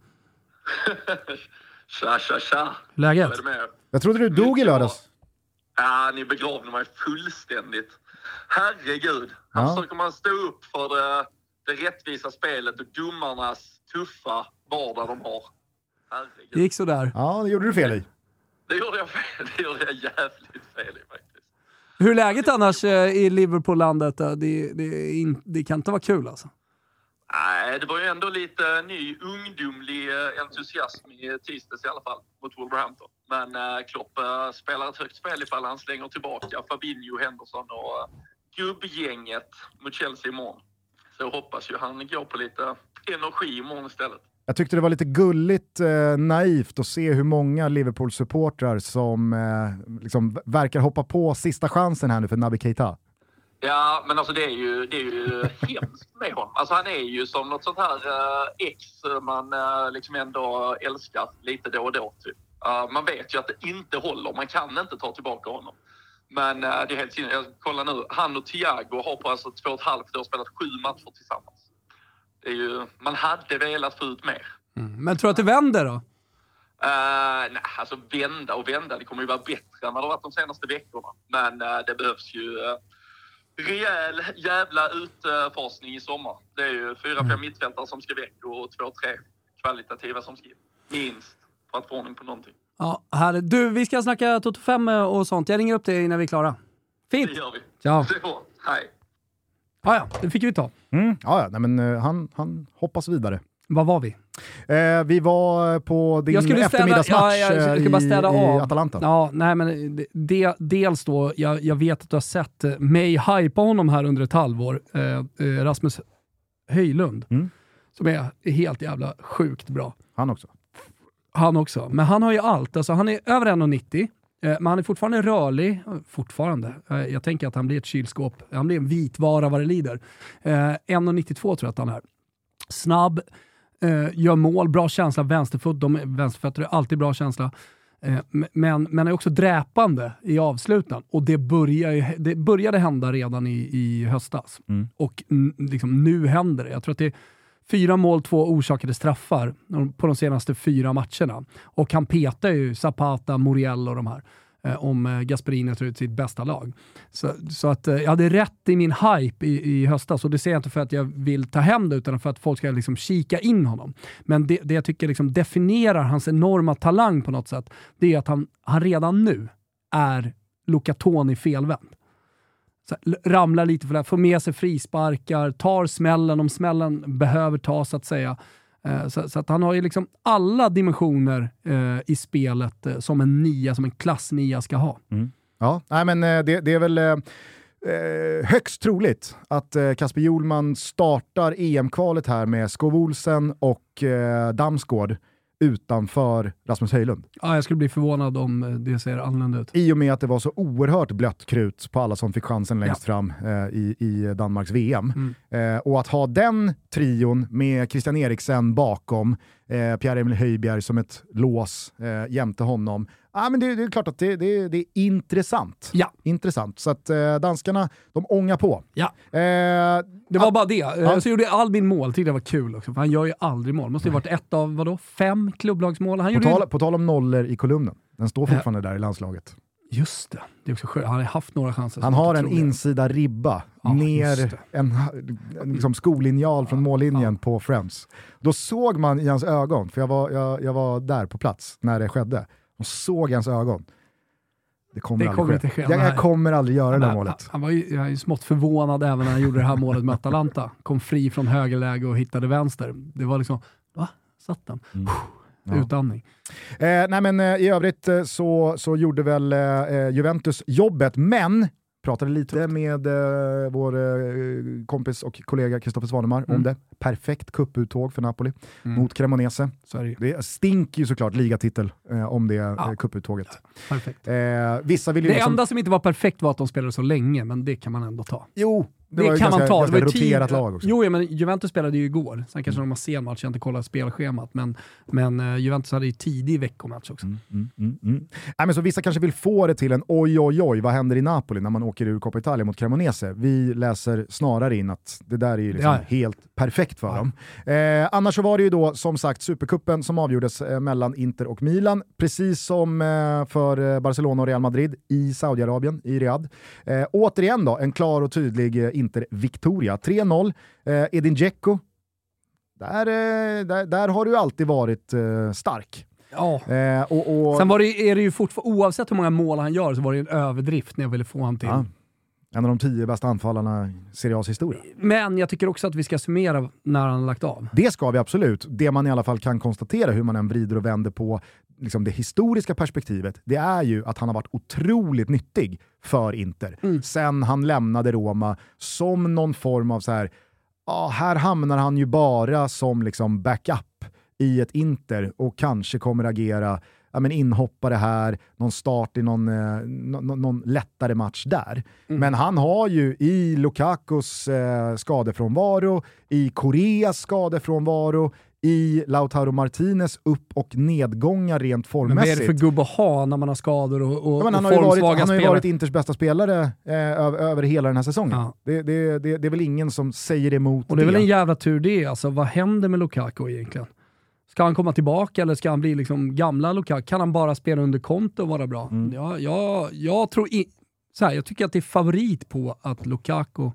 tja, tja, tja. Läget? Jag trodde du dog i lördags. Ja, ni begravde mig fullständigt. Herregud. Här ja. försöker man stå upp för det, det rättvisa spelet och domarnas tuffa vardag de har. Herregud. Det gick så där. Ja, det gjorde du fel i. Det gjorde jag fel. Det gjorde jag jävligt fel i faktiskt. Hur är läget annars eh, i Liverpool-landet? Det, det, in, det kan inte vara kul alltså. Nej, det var ju ändå lite ny ungdomlig entusiasm i tisdags i alla fall mot Wolverhampton. Men eh, Klopp eh, spelar ett högt spel ifall han slänger tillbaka Fabinho, Henderson och eh, gubbgänget mot Chelsea imorgon. Så jag hoppas ju han går på lite energi imorgon istället. Jag tyckte det var lite gulligt eh, naivt att se hur många Liverpool-supportrar som eh, liksom verkar hoppa på sista chansen här nu för Naby Keita. Ja, men alltså det är ju, det är ju hemskt med honom. Alltså han är ju som något sånt här uh, ex man uh, liksom ändå älskar lite då och då. Typ. Uh, man vet ju att det inte håller. Man kan inte ta tillbaka honom. Men uh, det är helt synd. Jag kollar nu. Han och Thiago har på alltså två och ett halvt år spelat sju matcher tillsammans. Det är ju, man hade velat få ut mer. Mm. Men tror du att det vänder då? Uh, nej, alltså vända och vända. Det kommer ju vara bättre än vad det har varit de senaste veckorna. Men uh, det behövs ju... Uh, rejäl jävla utfasning i sommar. Det är ju fyra, fem mm. mittfältare som ska väck och två, tre kvalitativa som ska minst för att få ordning på någonting. Ja, här. Du, vi ska snacka Toto fem och sånt. Jag ringer upp dig när vi är klara. Fint! Det gör vi. Ja. Det var. Hej. Ah, ja, det fick vi ta. Mm. Ah, ja, nej, men uh, han, han hoppas vidare. Vad var vi? Eh, vi var på din eftermiddagsmatch ja, jag, jag ska bara städa i, av. i Atalanta. Ja, nej, men de, dels då, jag, jag vet att du har sett mig hypa honom här under ett halvår. Eh, Rasmus Höjlund. Mm. Som är helt jävla sjukt bra. Han också. Han också. Men han har ju allt. Alltså, han är över en komma nittio. Eh, men han är fortfarande rörlig. Fortfarande. Eh, jag tänker att han blir ett kylskåp. Han blir en vitvara vad det lider. Eh, en komma nittiotvå tror jag att han är. Snabb. Uh, gör mål, bra känsla, vänsterfot, de vänsterfötter är alltid bra känsla. Uh, men, men är också dräpande i avslutan. Och det, börjar, det började hända redan i, i höstas. Mm. Och n- liksom, nu händer det. Jag tror att det är fyra mål, två orsakade straffar på de senaste fyra matcherna. Och han petar ju Zapata, Muriel och de här. Uh, om uh, Gasperini tar ut sitt bästa lag. Så, så att uh, jag hade rätt i min hype i, i höstas. Och det ser jag inte för att jag vill ta hem det utan för att folk ska liksom kika in honom. Men det, det jag tycker liksom definierar hans enorma talang på något sätt, det är att han, han redan nu är Luca Toni felvänd. Så, ramlar lite för det, får med sig frisparkar, tar smällen om smällen behöver ta så att säga. Så, så att han har ju liksom alla dimensioner eh, i spelet eh, som en nia, som en klass nia ska ha. Mm. Ja, nej men det, det är väl... Eh, eh, högst troligt att eh, Kasper Hjulman startar E M-kvalet här med Skov Olsen och eh, Damsgaard utanför Rasmus Höjlund. Ja, jag skulle bli förvånad om det ser annorlunda ut. I och med att det var så oerhört blött krut på alla som fick chansen längst ja. fram eh, i, i Danmarks V M. Mm. Eh, och att ha den trion med Christian Eriksen bakom, eh, Pierre-Emil Höjbjerg som ett lås eh, jämte honom. Ah, men det, det är klart att det, det, det är intressant. Ja. Intressant. Så att eh, danskarna, de ångar på. Ja. Eh, det var bara det. Ja. Så gjorde Albin mål, tyckte det var kul också. För han gör ju aldrig mål. Måste ju varit ett av, vadå, fem klubblagsmål. Han på, gjorde tal, ju... på tal om nollor i kolumnen. Den står fortfarande ja. där i landslaget. Just det. Det är också skönt. Han har haft några chanser. Han har en insida ribba ja, ner en, en liksom skolinjal från mållinjen ja. på Friends. Då såg man i hans ögon, för jag var, jag, jag var där på plats när det skedde. Och såg i hans ögon. Det kommer, det kommer inte ske. Jag, jag kommer aldrig göra det här målet. Han, han var ju, jag är ju smått förvånad även när han gjorde det här målet med Atalanta. Kom fri från högerläge och hittade vänster. Det var liksom, va? Satt den? Mm. Ja. Utandning. Eh, nej men eh, i övrigt eh, så, så gjorde väl eh, Juventus jobbet, men pratade lite med eh, vår eh, kompis och kollega Kristoffer Svanemar mm. om det. Perfekt kupputtåg för Napoli mm. mot Cremonese. Sorry. Det stinker ju såklart ligatitel eh, om det ja. eh, kupputtåget. Perfekt. Eh, vissa vill ju det liksom... enda som inte var perfekt var att de spelade så länge, men det kan man ändå ta. Jo, det, det var kan ganska, man ta. ganska det var roterat tid... lag också. Jo, ja, men Juventus spelade ju igår. Sen kanske mm. de har sen match, jag har inte kollat spelschemat. Men, men uh, Juventus hade ju tidig veckomatch också. Mm, mm, mm, mm. Nej, men så vissa kanske vill få det till en oj oj oj, vad händer i Napoli när man åker ur Coppa Italia mot Cremonese? Vi läser snarare in att det där är ju liksom ja. helt perfekt för ja. dem. Eh, annars så var det ju då som sagt Supercupen som avgjordes eh, mellan Inter och Milan. Precis som eh, för Barcelona och Real Madrid i Saudiarabien, i Riyadh. Eh, återigen då, en klar och tydlig eh, Inter-Victoria. tre noll. Eh, Edin Dzeko, där, eh, där, där har du alltid varit eh, stark. Ja. Eh, och, och... Sen var det, är det ju fortfarande, oavsett hur många mål han gör, så var det en överdrift när jag ville få han till. Ja. En av de tio bästa anfallarna i Serie A's historia. Men jag tycker också att vi ska summera när han har lagt av. Det ska vi absolut. Det man i alla fall kan konstatera, hur man än vrider och vänder på liksom det historiska perspektivet, det är ju att han har varit otroligt nyttig för Inter. Mm. Sen han lämnade Roma som någon form av så här, ah, här hamnar han ju bara som liksom backup i ett Inter och kanske kommer agera ja, men inhoppare här, någon start i någon, eh, någon, någon lättare match där. Mm. Men han har ju i Lukakos eh, skadefrånvaro, i Koreas skadefrånvaro, i Lautaro Martinez upp- och nedgångar rent formmässigt. Men vad är det för gubb att ha när man har skador och, och, ja, men han och har ju varit, formsvaga han har ju spelare? varit Inters bästa spelare eh, över, över hela den här säsongen. Ja. Det, det, det, det är väl ingen som säger emot det. Och det är väl en jävla tur det. Alltså, vad händer med Lukaku egentligen? Ska han komma tillbaka eller ska han bli liksom gamla Lukaku? Kan han bara spela under konto och vara bra? Mm. Ja, jag, jag tror i, så här, jag tycker att det är favorit på att Lukaku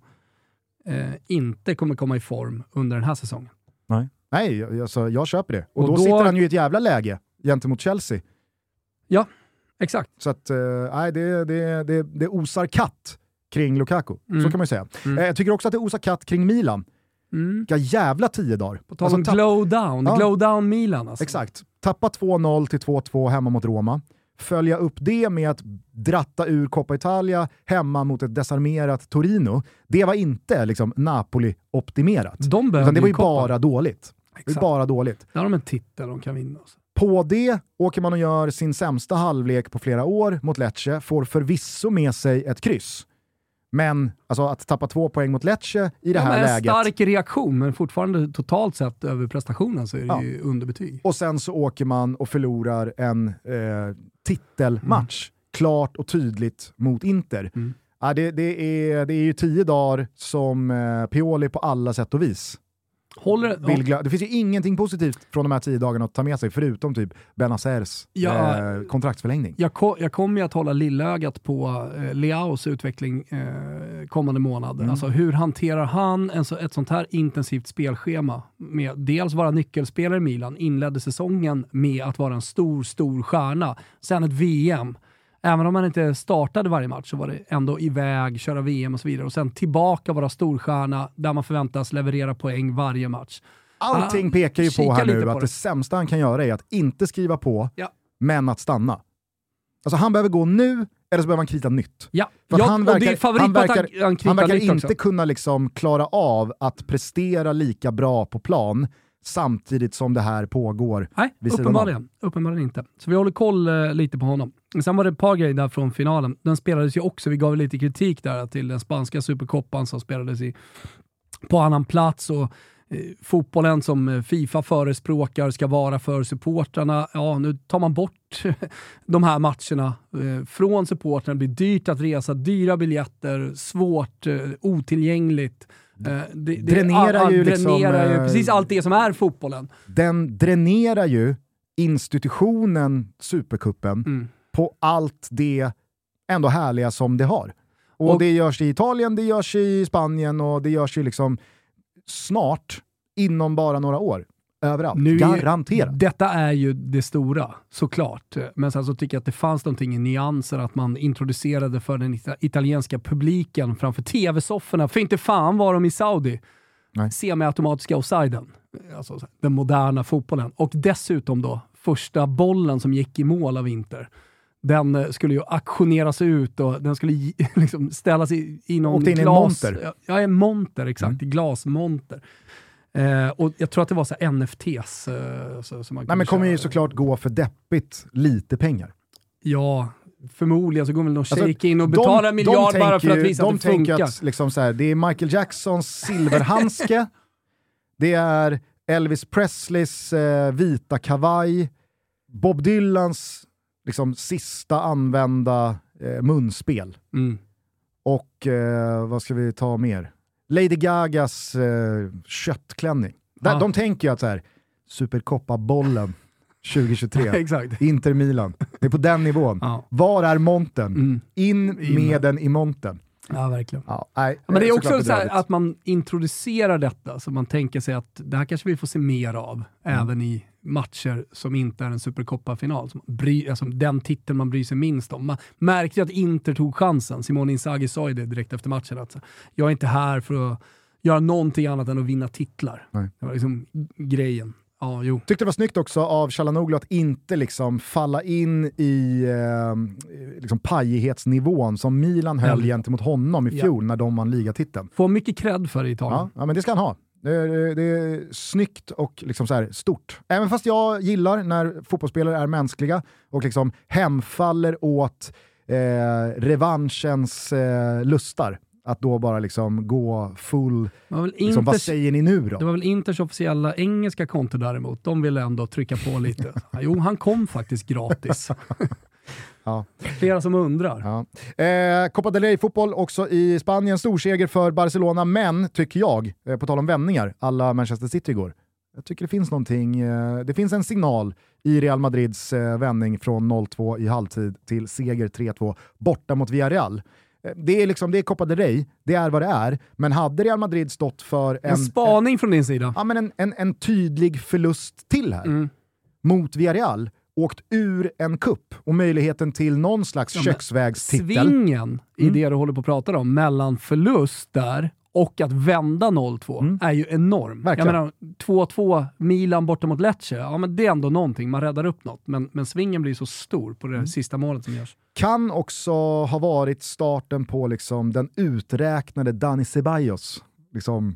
eh, inte kommer komma i form under den här säsongen. Nej, Nej alltså, jag köper det. Och, och då, då sitter han ju i ett jävla läge gentemot Chelsea. Ja, exakt. Så att, nej, det, det, det, det osar katt kring Lukaku. Mm. Så kan man ju säga. Mm. Jag tycker också att det osar katt kring Milan. Mm. Vilka jävla tio dagar. På tal om alltså, glow down. Ja. Glow down Milan alltså. Exakt. Tappa två noll till två två hemma mot Roma. Följa upp det med att dratta ur Coppa Italia hemma mot ett desarmerat Torino. Det var inte liksom Napoli-optimerat. De utan det var ju bara dåligt. Det var bara dåligt. Där har de en titel de kan vinna. Alltså. På det åker man och gör sin sämsta halvlek på flera år mot Lecce. Får förvisso med sig ett kryss. Men alltså, att tappa två poäng mot Lecce i det ja, här läget. Stark reaktion, men fortfarande totalt sett över prestationen så är det ja. ju underbetyg. Och sen så åker man och förlorar en eh, titelmatch. Mm. Klart och tydligt mot Inter. Mm. Ja, det, det, är, det är ju tio dagar som eh, Pioli på alla sätt och vis. Håller, Glö- det finns ju ingenting positivt från de här tio dagarna att ta med sig förutom typ Benazers ja, eh, kontraktsförlängning. Jag, ko- jag kommer ju att hålla lillögat på eh, Leaos utveckling eh, kommande månad. Mm. Alltså hur hanterar han en så, ett sånt här intensivt spelschema med dels vara nyckelspelare i Milan, inledde säsongen med att vara en stor, stor stjärna. Sen ett V M. Även om man inte startade varje match så var det ändå iväg, köra V M och så vidare. Och sen tillbaka vara storstjärna där man förväntas leverera poäng varje match. Allting ah, pekar ju på här nu på att det. det sämsta han kan göra är att inte skriva på, ja. men att stanna. Alltså han behöver gå nu eller så behöver han krita nytt. Ja, för ja han och verkar, det är favorit han på att verkar, han, han, han verkar nytt inte också. kunna liksom klara av att prestera lika bra på plan samtidigt som det här pågår. Nej, uppenbarligen, uppenbarligen inte. Så vi håller koll eh, lite på honom. Sen var det ett par grejer där från finalen. Den spelades ju också, vi gav lite kritik där till den spanska superkoppan som spelades i, på annan plats och eh, fotbollen som FIFA förespråkar ska vara för supportrarna. Ja, nu tar man bort de här matcherna eh, från supportrarna. Det blir dyrt att resa, dyra biljetter, svårt, eh, otillgängligt. Uh, det, det dränerar all, all, ju, dränerar liksom, ju precis allt det som är fotbollen. Den dränerar ju institutionen Supercupen mm. på allt det ändå härliga som det har. Och, och det görs i Italien, det görs i Spanien och det görs ju liksom snart inom bara några år. Överallt, nu garanterat. Är, detta är ju det stora, såklart. Men sen så tycker jag att det fanns någonting i nyanser att man introducerade för den ita- italienska publiken framför tv-sofforna. För inte fan var de i Saudi. Nej. Semi-automatiska offsiden. Alltså den moderna fotbollen. Och dessutom då, första bollen som gick i mål av Inter. Den skulle ju aktioneras ut och den skulle liksom ställas i, i någon Åkte in glas... i en monter. Ja, en monter, exakt. Mm. Glasmonter. Eh, och jag tror att det var så här N F Ts. Eh, så, som man Nej, men kommer köra. ju såklart gå för deppigt lite pengar. Ja, förmodligen så går väl någon alltså, shake in och betala en miljard bara för att visa de att det funkar. Att, liksom så här, det är Michael Jacksons silverhandske, det är Elvis Presleys eh, vita kavaj, Bob Dylans liksom, sista använda eh, munspel. Mm. Och eh, vad ska vi ta mer? Lady Gagas eh, köttklänning. Där, Ja. De tänker ju att så här, Supercoppa-bollen tjugohundratjugotre, Exakt. Inter Milan. Det är på den nivån. Ja. Var är monten? Mm. In med In. den i monten. Ja, verkligen. Ja, nej, Men det är också så här bedrövligt. att man introducerar detta så man tänker sig att det här kanske vi får se mer av Mm. även i matcher som inte är en Supercoppa-final. Som bry, alltså den titeln man bryr sig minst om. Man märkte ju att Inter tog chansen. Simone Inzaghi sa ju det direkt efter matchen att jag är inte här för att göra någonting annat än att vinna titlar. Nej. Det var liksom grejen. Ja, jo. Tyckte det var snyggt också av Çalhanoğlu att inte liksom falla in i eh, liksom pajighetsnivån som Milan höll Ja. gentemot honom i fjol Ja. när de vann ligatiteln. Får mycket cred för det i Italien. Ja, ja, men det ska han ha. Det är, det är snyggt och liksom så här stort. Även fast jag gillar när fotbollsspelare är mänskliga och liksom hemfaller åt eh, revanschens eh, lustar. Att då bara liksom gå full... Det var väl Liksom, vad Inters- säger ni nu då? Det var väl Inters officiella engelska konto däremot. De ville ändå trycka på lite. Jo, han kom faktiskt gratis. Ja. Flera som undrar. Ja. Eh, Copa del Rey-fotboll också i Spanien. Storseger för Barcelona, men tycker jag, eh, på tal om vändningar, alla Manchester City igår. Jag tycker det finns någonting, eh, det finns en signal i Real Madrids eh, vändning från noll två i halvtid till seger tre två borta mot Villarreal. Eh, det är liksom, det är Copa del Rey, det är vad det är, men hade Real Madrid stått för en, En spaning en, från din sida. ja, men en, en, en tydlig förlust till här Mm. mot Villarreal, åkt ur en kupp och möjligheten till någon slags Ja, köksvägstitel. Svingen i Mm. det du håller på att prata om mellan förlust där och att vända noll två Mm. är ju enorm. Verkligen. Jag menar, två två Milan borta mot Lecce, ja men det är ändå någonting, man räddar upp något. Men, men svingen blir så stor på det Mm. sista målet som görs. Kan också ha varit starten på liksom den uträknade Dani Ceballos liksom,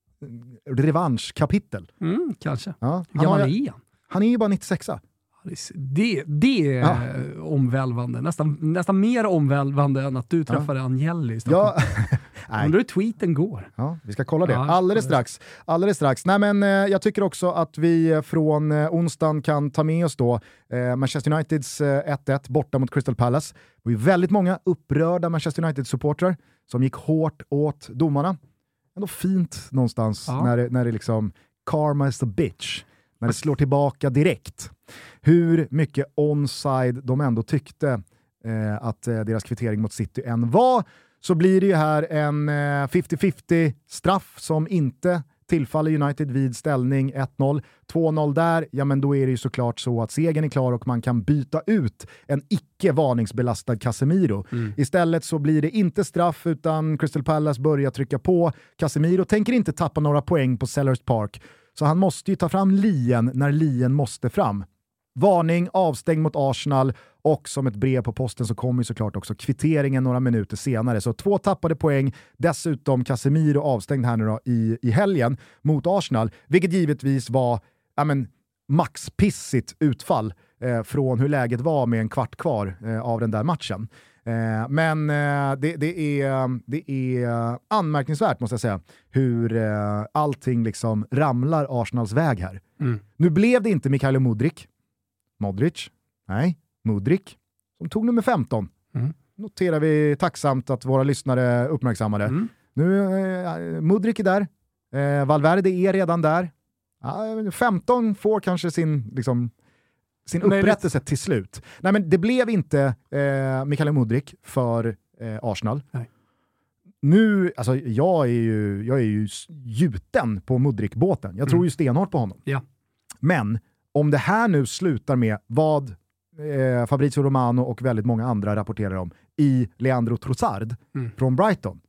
revanschkapitel. Mm, kanske. Ja, Hur han, gammal har, är han? han är ju bara nittiosexa. Det, det är Ja. omvälvande. Nästan, nästan mer omvälvande än att du träffade ja. Agnelli i Stockholm. Ja, nej. Undrar hur tweeten går. Ja, vi ska kolla det. Ja, alldeles det. strax. Alldeles strax. Nej, men, eh, jag tycker också att vi från eh, onsdagen kan ta med oss då eh, Manchester Uniteds eh, ett ett borta mot Crystal Palace. Det var ju väldigt många upprörda Manchester United-supportrar som gick hårt åt domarna. Ändå fint någonstans Ja. när det, när det liksom karma is a bitch. När det slår tillbaka direkt. Hur mycket onside de ändå tyckte eh, att eh, deras kvittering mot City än var, så blir det ju här en eh, femtio femtio straff som inte tillfaller United vid ställning ett noll. två noll där, ja men då är det ju såklart så att segern är klar och man kan byta ut en icke varningsbelastad Casemiro. Mm. Istället så blir det inte straff utan Crystal Palace börjar trycka på. Casemiro tänker inte tappa några poäng på Selhurst Park, så han måste ju ta fram lien när lien måste fram. Varning, avstängd mot Arsenal, och som ett brev på posten så kommer ju såklart också kvitteringen några minuter senare. Så två tappade poäng, dessutom Casemiro avstängd här nu då i, i helgen mot Arsenal, vilket givetvis var ja, men, maxpissigt utfall eh, från hur läget var med en kvart kvar eh, av den där matchen. Eh, men eh, det, det, är, det är anmärkningsvärt, måste jag säga, hur eh, allting liksom ramlar Arsenals väg här. Mm. Nu blev det inte Mikael Mudryk. Modric. Nej, Mudryk. Som tog nummer femton. Mm. Noterar vi tacksamt att våra lyssnare uppmärksammade. Mm. Nu, eh, Mudryk är där. Eh, Valverde är redan där. Ja, femton får kanske sin, liksom, sin upprättelse till slut. Nej, men det blev inte eh, Mikael Mudryk för eh, Arsenal. Nej. Nu, alltså jag är ju, jag är ju gjuten på Mudryk-båten. Jag tror mm. ju stenhårt på honom. Ja. Men om det här nu slutar med vad eh, Fabrizio Romano och väldigt många andra rapporterar om i Leandro Trossard mm. från Brighton,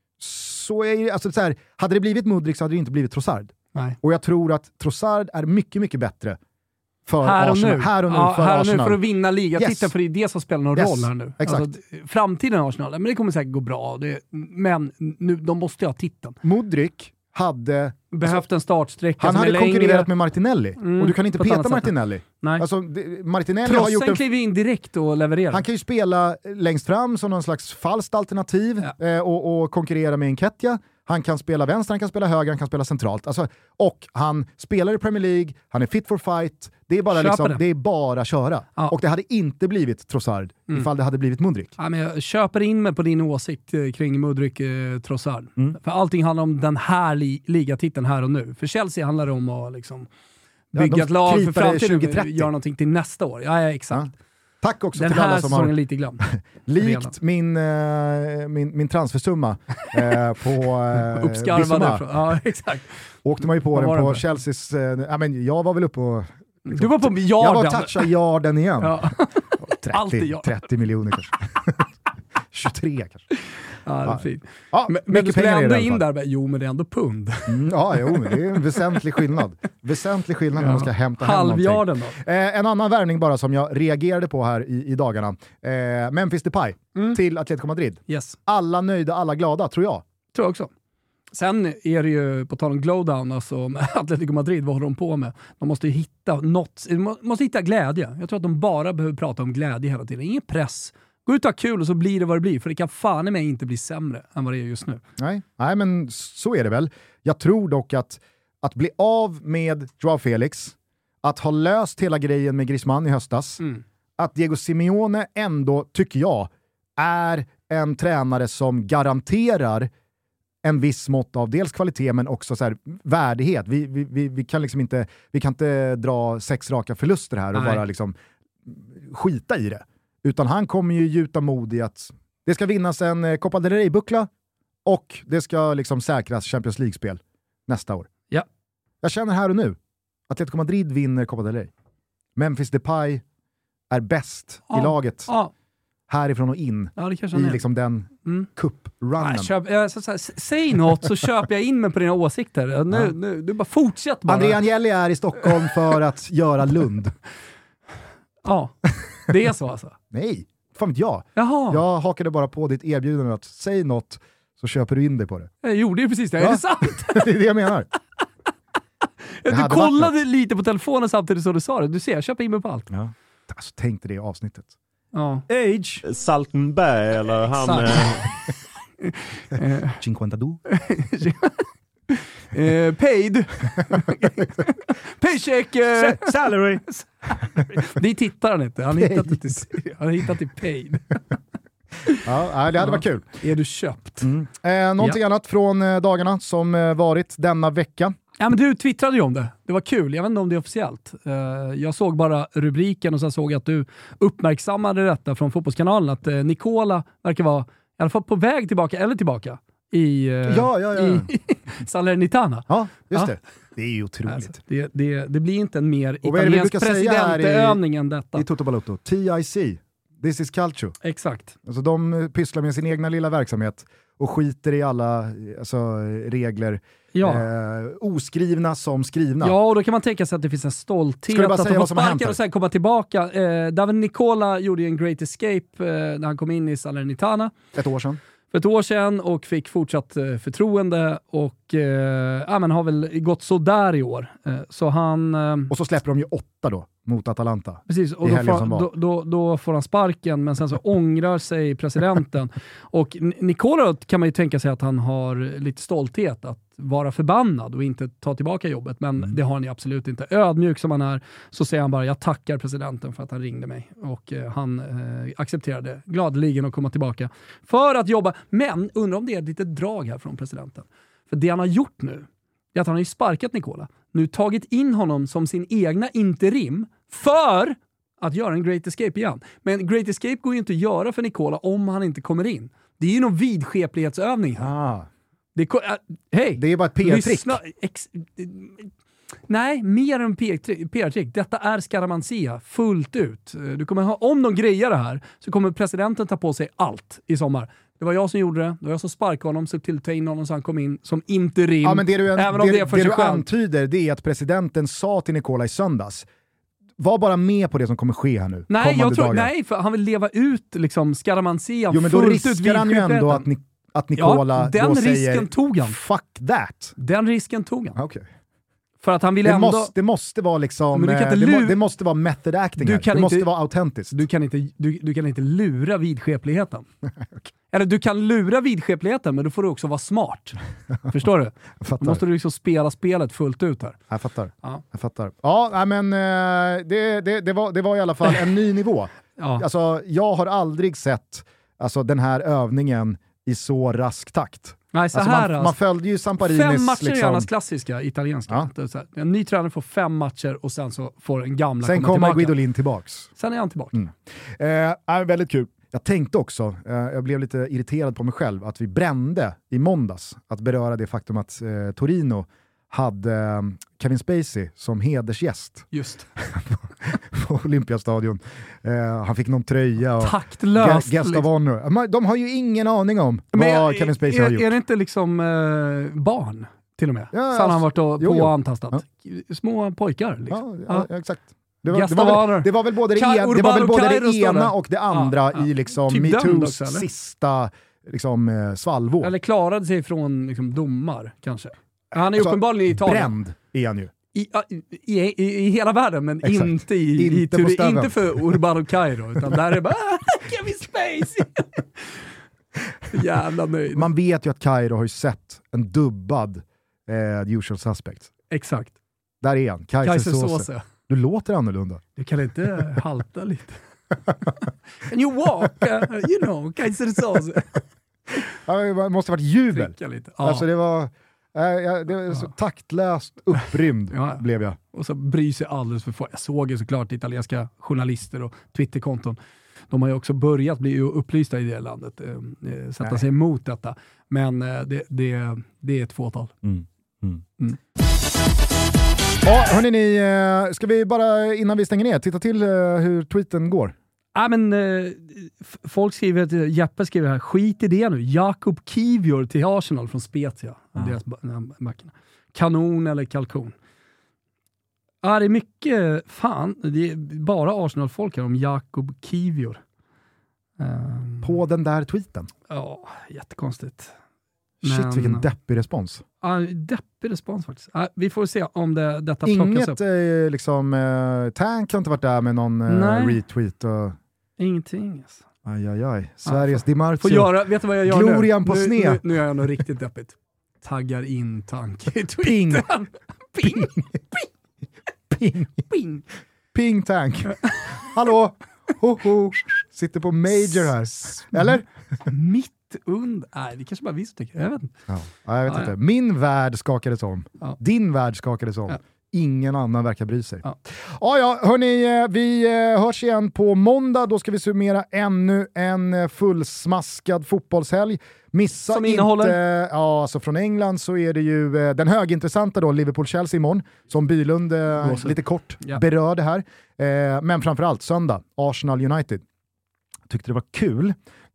så är det, alltså så här, hade det blivit Mudryk så hade det inte blivit Trossard. Nej. Och jag tror att Trossard är mycket, mycket bättre för här och Arsenal. Nu. Här och nu, ja, för, här och Arsenal. nu för att vinna ligatiteln, yes. för det är det som spelar någon yes. roll här nu. Exakt. Alltså, framtiden Arsenal, men det kommer säkert gå bra. Det, men nu, de måste ju ha titeln. Mudryk hade behövt alltså, en startsträcka. Han hade konkurrerat längre med Martinelli. Mm, och du kan inte peta Martinelli. Nej. Alltså, det, Martinelli Trossen har gjort en... kliver in direkt och levererar. Han kan ju spela längst fram som någon slags falskt alternativ ja. eh, och, och konkurrera med Nketiah. Han kan spela vänster, han kan spela höger, han kan spela centralt. Alltså, och han spelar i Premier League, han är fit for fight. Det är bara, liksom, det är bara köra. Ja. Och det hade inte blivit Trossard mm. ifall det hade blivit Mudryk. Ja, men jag köper in mig på din åsikt kring Mudryk eh, Trossard. Mm. För allting handlar om den här li- ligatiteln här och nu. För Chelsea handlar det om att liksom, bygga ja, ett lag för framtiden och göra någonting till nästa år. Ja, ja exakt. Ja. Tack också den till alla som har lite glömd. likt min, uh, min, min transfersumma uh, på uh, uppskarvade. Ja, exakt. Åkte man ju på Vad den på det? Chelseas... Uh, ja, men jag var väl uppe på... Liksom, du var på yarden. Jag var toucha yarden igen. Ja. trettio, trettio miljoner kanske. tjugotre kanske. Ja, det är fint. Ja, men men du skulle ändå in där, jo men det är ändå pund. Mm, ja, jo, men det är en väsentlig skillnad. Väsentlig skillnad när ja. man ska hämta hem halvjarden då. Eh, en annan värvning bara som jag reagerade på här i, i dagarna. Eh, Memphis Depay mm. till Atletico Madrid. Yes. Alla nöjda, alla glada, tror jag. Tror jag också. Sen är det ju, på tal om glowdown, alltså med Atletico Madrid, vad håller de på med? De måste ju hitta något, de måste hitta glädje. Jag tror att de bara behöver prata om glädje hela tiden. Ingen press. Gå ut och ha kul och så blir det vad det blir. För det kan fan i mig inte bli sämre än vad det är just nu. Nej, nej men så är det väl. Jag tror dock att att bli av med Joao Felix, att ha löst hela grejen med Griezmann i höstas, mm. att Diego Simeone ändå, tycker jag, är en tränare som garanterar en viss mått av dels kvalitet men också så här, värdighet. Vi, vi, vi, vi kan liksom inte, vi kan inte dra sex raka förluster här och Nej. bara liksom skita i det. Utan han kommer ju gjuta mod i att det ska vinnas en Copa del Rey-buckla och det ska liksom säkras Champions League-spel nästa år. Ja. Jag känner här och nu att Atletico Madrid vinner Copa del Rey. Memphis Depay är bäst ja. i laget. Ja. Härifrån och in ja, det i liksom den mm. cup-runnen. Köp, jag, så, så här, säg något så köper jag in mig på dina åsikter. Nu, ja. nu, du bara fortsätt bara. André Agnelli är i Stockholm för att göra Lund. Ja, det är så alltså. Nej, fan vet jag. Jaha. Jag hakade bara på ditt erbjudande att säg något så köper du in dig på det. Jag gjorde ju precis det, ja. Är det sant? Det är det jag menar. Du kollade lite på telefonen samtidigt som du sa det. Du ser, jag köper in mig på allt. Ja. Alltså, tänk dig det avsnittet. Ja. Age. Saltenberg eller han... Cinquantadou. Uh, paid. Paycheck. Uh. Salary. Det tittar han inte. Han har hittat till, han har hittat till paid. Ja, det hade ja. varit kul. Är du köpt? Mm. Eh, någonting ja. annat från eh, dagarna som eh, varit denna vecka? Ja, men du twittrade ju om det. Det var kul. Jag vet inte om det är officiellt. Uh, jag såg bara rubriken och sen såg jag att du uppmärksammade detta från Fotbollskanalen. Att uh, Nicola verkar vara i alla fall på väg tillbaka, eller tillbaka, i, uh, ja, ja, ja. i Salernitana. Ja, just ja. det. Det är ju otroligt. Alltså, det, det, det blir inte en mer italiensk presidentövning än detta. I Toto Balotto. T I C. This is culture. Exakt. Alltså de pysslar med sin egna lilla verksamhet och skiter i alla alltså, regler. Ja. Eh, oskrivna som skrivna. Ja, och då kan man tänka sig att det finns en stolthet att de får sparken och sen komma tillbaka. Eh, David Nicola gjorde en great escape eh, när han kom in i Salernitana. Ett år sedan. För ett år sedan och fick fortsatt eh, förtroende och eh, ja, men har väl gått så där i år. Eh, så han, eh, och så släpper de ju åtta då mot Atalanta. Precis, och då får, då, då, då får han sparken, men sen så ångrar sig presidenten. Och Nicola kan man ju tänka sig att han har lite stolthet att vara förbannad och inte ta tillbaka jobbet, men mm. det har han ju absolut inte. Ödmjuk som han är, så säger han bara, jag tackar presidenten för att han ringde mig. Och eh, han eh, accepterade gladeligen att komma tillbaka för att jobba. Men undrar om det är lite drag här från presidenten. För det han har gjort nu är att han har ju sparkat Nicola. Nu tagit in honom som sin egna interim för att göra en great escape igen. Men great escape går ju inte att göra för Nicola om han inte kommer in. Det är ju någon vidskeplighetsövning här. Ah. Det, äh, hej, det är bara ett P R-trick. Ex, nej, mer än P R-trick. Detta är Scaramanzia fullt ut. Du kommer ha, om de grejer det här så kommer presidenten ta på sig allt i sommar. Det var jag som gjorde det. Det var jag som sparkade honom, så till att ta in honom så han kom in som interim. Ja, men det du, även om det, det, är för det sig du antyder, det är att presidenten sa till Nicola i söndags, var bara med på det som kommer ske här nu. Nej, jag tror, nej, för han vill leva ut liksom Scaramanzia. Jo, men då riskar han ju ändå att, ni, att Nicola ja, då den säger risken tog han. Fuck that. Den risken tog han. Okay. För att han vill det, ändå... måste, det måste vara liksom... Men du kan det, lu- må, det måste vara method acting. Du kan det inte, måste vara autentiskt. Du kan inte, du, du kan inte lura vidskepligheten. Okay. Eller du kan lura vidskepligheten, men då får du också vara smart. Förstår du? Då måste du liksom spela spelet fullt ut här. Jag fattar. Ja. Jag fattar. Ja, men det, det, det, var, det var i alla fall en ny nivå. Ja. Alltså, jag har aldrig sett alltså, den här övningen i så rask takt. Nej, så alltså här, man, man följde ju Samparinis... Fem matcher liksom... är annars klassiska italienska. Ja. Så här, en ny tränare får fem matcher och sen så får en gamla sen komma tillbaka. Sen kommer Guidolin tillbaks. Sen är han tillbaka. Mm. Eh, äh, väldigt kul. Jag tänkte också, eh, jag blev lite irriterad på mig själv, att vi brände i måndags att beröra det faktum att eh, Torino hade eh, Kevin Spacey som hedersgäst. Just. på Olympiastadion. Eh, han fick någon tröja och taktlöst. Guest of honor. De har ju ingen aning om Men, vad Kevin Spacey är, har gjort. Är det inte liksom eh, barn till och med? Ja, så han har alltså, varit och, jo, på jo. och antastat. Ja. Små pojkar liksom. Ja, ja, ja. exakt. Det var, det, var var väl, det var väl både det, Ka- en, det, var väl både det ena det. och det andra ja, ja. i liksom typ MeToos sista liksom, eh, svalvåg. Eller klarade sig från liksom, domar kanske. Han är alltså, uppenbarligen i Italien. Bränd är han ju. I, i, i, i hela världen, men exakt. inte i, inte, i, i inte för Urbano Cairo, utan där är det bara Kevin Spacey. Jävla nöjd. Man vet ju att Cairo har ju sett en dubbad eh, The Usual Suspects. Exakt. Där är han, Kaiser Soze. Du låter annorlunda. Du kan inte halta lite. And you walk, uh, you know, Kaiser Soze. Ja, det måste ha varit jubel. Lite. Ja. Alltså det var... Äh, det var så taktlöst upprymd ja. blev jag. Och så bryr sig alldeles för få. Jag såg ju såklart italienska journalister och Twitterkonton. De har ju också börjat bli upplysta i det landet. Eh, sätta Nej. sig emot detta. Men eh, det, det, det är ett fåtal. Mm. Mm. Mm. Ja, hörni, ni, ska vi bara innan vi stänger ner titta till hur tweeten går? Ja, men, eh, f- folk skriver, Jeppe skriver här, skit i det nu. Jakob Kivior till Arsenal från Spezia. Mm. Deras backarna. Kanon eller kalkon. Ja, det är mycket, fan, det är bara Arsenal-folk här om Jakob Kivior. Um, På den där tweeten? Ja, jättekonstigt. Shit, men, vilken deppig respons. Ja, deppig respons faktiskt. Ja, vi får se om det, detta Inget, plockas upp. Inget, liksom, eh, Tank har inte varit där med någon eh, retweet och... Ingenting. Alltså. Aj, aj, aj. Sveriges ja, Di Marzio. Får göra, vet du vad jag gör Glorian nu? på nu, sne. Nu, nu är jag nog riktigt deppigt. Taggar in Tank i Ping. Ping. Ping. Ping. Ping. Ping Tank. Hallå. Ho, ho. Sitter på major här. Eller? Mitt under. Nej, det kanske bara vi som tycker. Jag vet inte. Ja, jag vet ja, inte. Ja. Min värld skakades om. Ja. Din värld skakades om. Ja. Ingen annan verkar bry sig. Ja, ja, ja hörni, vi hörs igen på måndag. Då ska vi summera ännu en fullsmaskad fotbollshelg. Missa Som inte... innehåller? Ja, alltså från England så är det ju den högintressanta då, Liverpool-Chelsea imorgon, som Bylund eh, lite kort ja. berörde här. Eh, men framförallt söndag, Arsenal United. Tyckte det var kul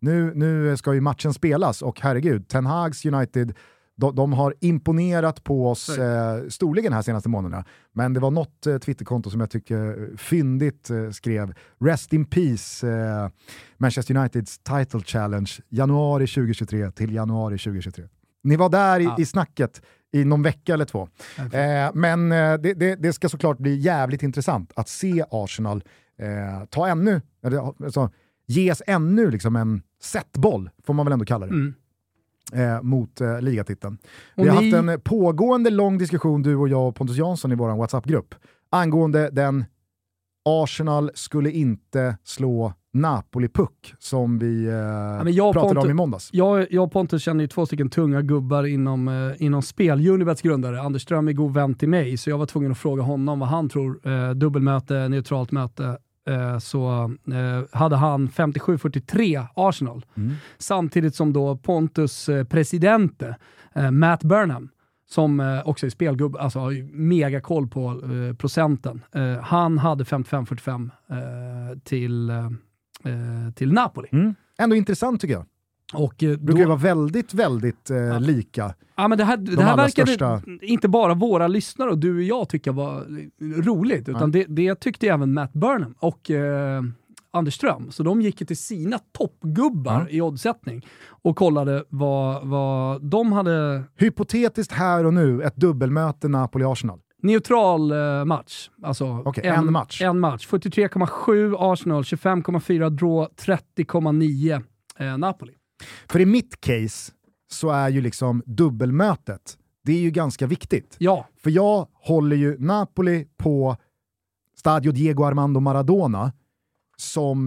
nu, nu ska ju matchen spelas och herregud, Ten Hags United, de, de har imponerat på oss eh, storligen här senaste månaderna. Men det var något eh, Twitterkonto som jag tycker fyndigt eh, skrev Rest in peace eh, Manchester Uniteds title challenge januari tjugohundratjugotre till januari tjugohundratjugotre. Ni var där i, ja. i snacket i någon vecka eller två. Eh, men eh, det, det, det ska såklart bli jävligt intressant att se Arsenal eh, ta ännu, alltså, ges ännu liksom en setboll, får man väl ändå kalla det. Mm. Eh, mot eh, ligatiteln. Vi har ni... haft en pågående lång diskussion, du och jag och Pontus Jansson i vår WhatsApp-grupp, angående den Arsenal skulle inte slå Napoli-puck som vi eh, ja, jag pratade Pontus, om i måndags. Jag, jag och Pontus känner ju två stycken tunga gubbar inom, eh, inom spel. Unibets grundare, Anders Ström, är god vän till mig, så jag var tvungen att fråga honom vad han tror. Eh, dubbelmöte, neutralt möte. Eh, så eh, hade han femtiosju fyrtiotre Arsenal. Mm. Samtidigt som då Pontus eh, presidente, eh, Matt Burnham, som eh, också är spelgubb, alltså har mega koll på eh, procenten. Eh, han hade femtiofem fyrtiofem eh, till, eh, till Napoli. Mm. Ändå intressant tycker jag. Och, eh, det brukar ju vara väldigt, väldigt eh, ja. lika. Ja, men det här, det här verkar största... inte bara våra lyssnare och du och jag tycka var roligt, utan ja. det, det tyckte även Matt Burnham och eh, Anders Ström. Så de gick till sina toppgubbar ja. i oddsättning och kollade vad, vad de hade... Hypotetiskt här och nu, ett dubbelmöte Napoli-Arsenal. Neutral eh, match. Alltså okay, en, en match. En match. fyrtiotre komma sju Arsenal, tjugofem komma fyra draw, trettio komma nio eh, Napoli. För i mitt case så är ju liksom dubbelmötet, det är ju ganska viktigt. Ja. För jag håller ju Napoli på Stadio Diego Armando Maradona som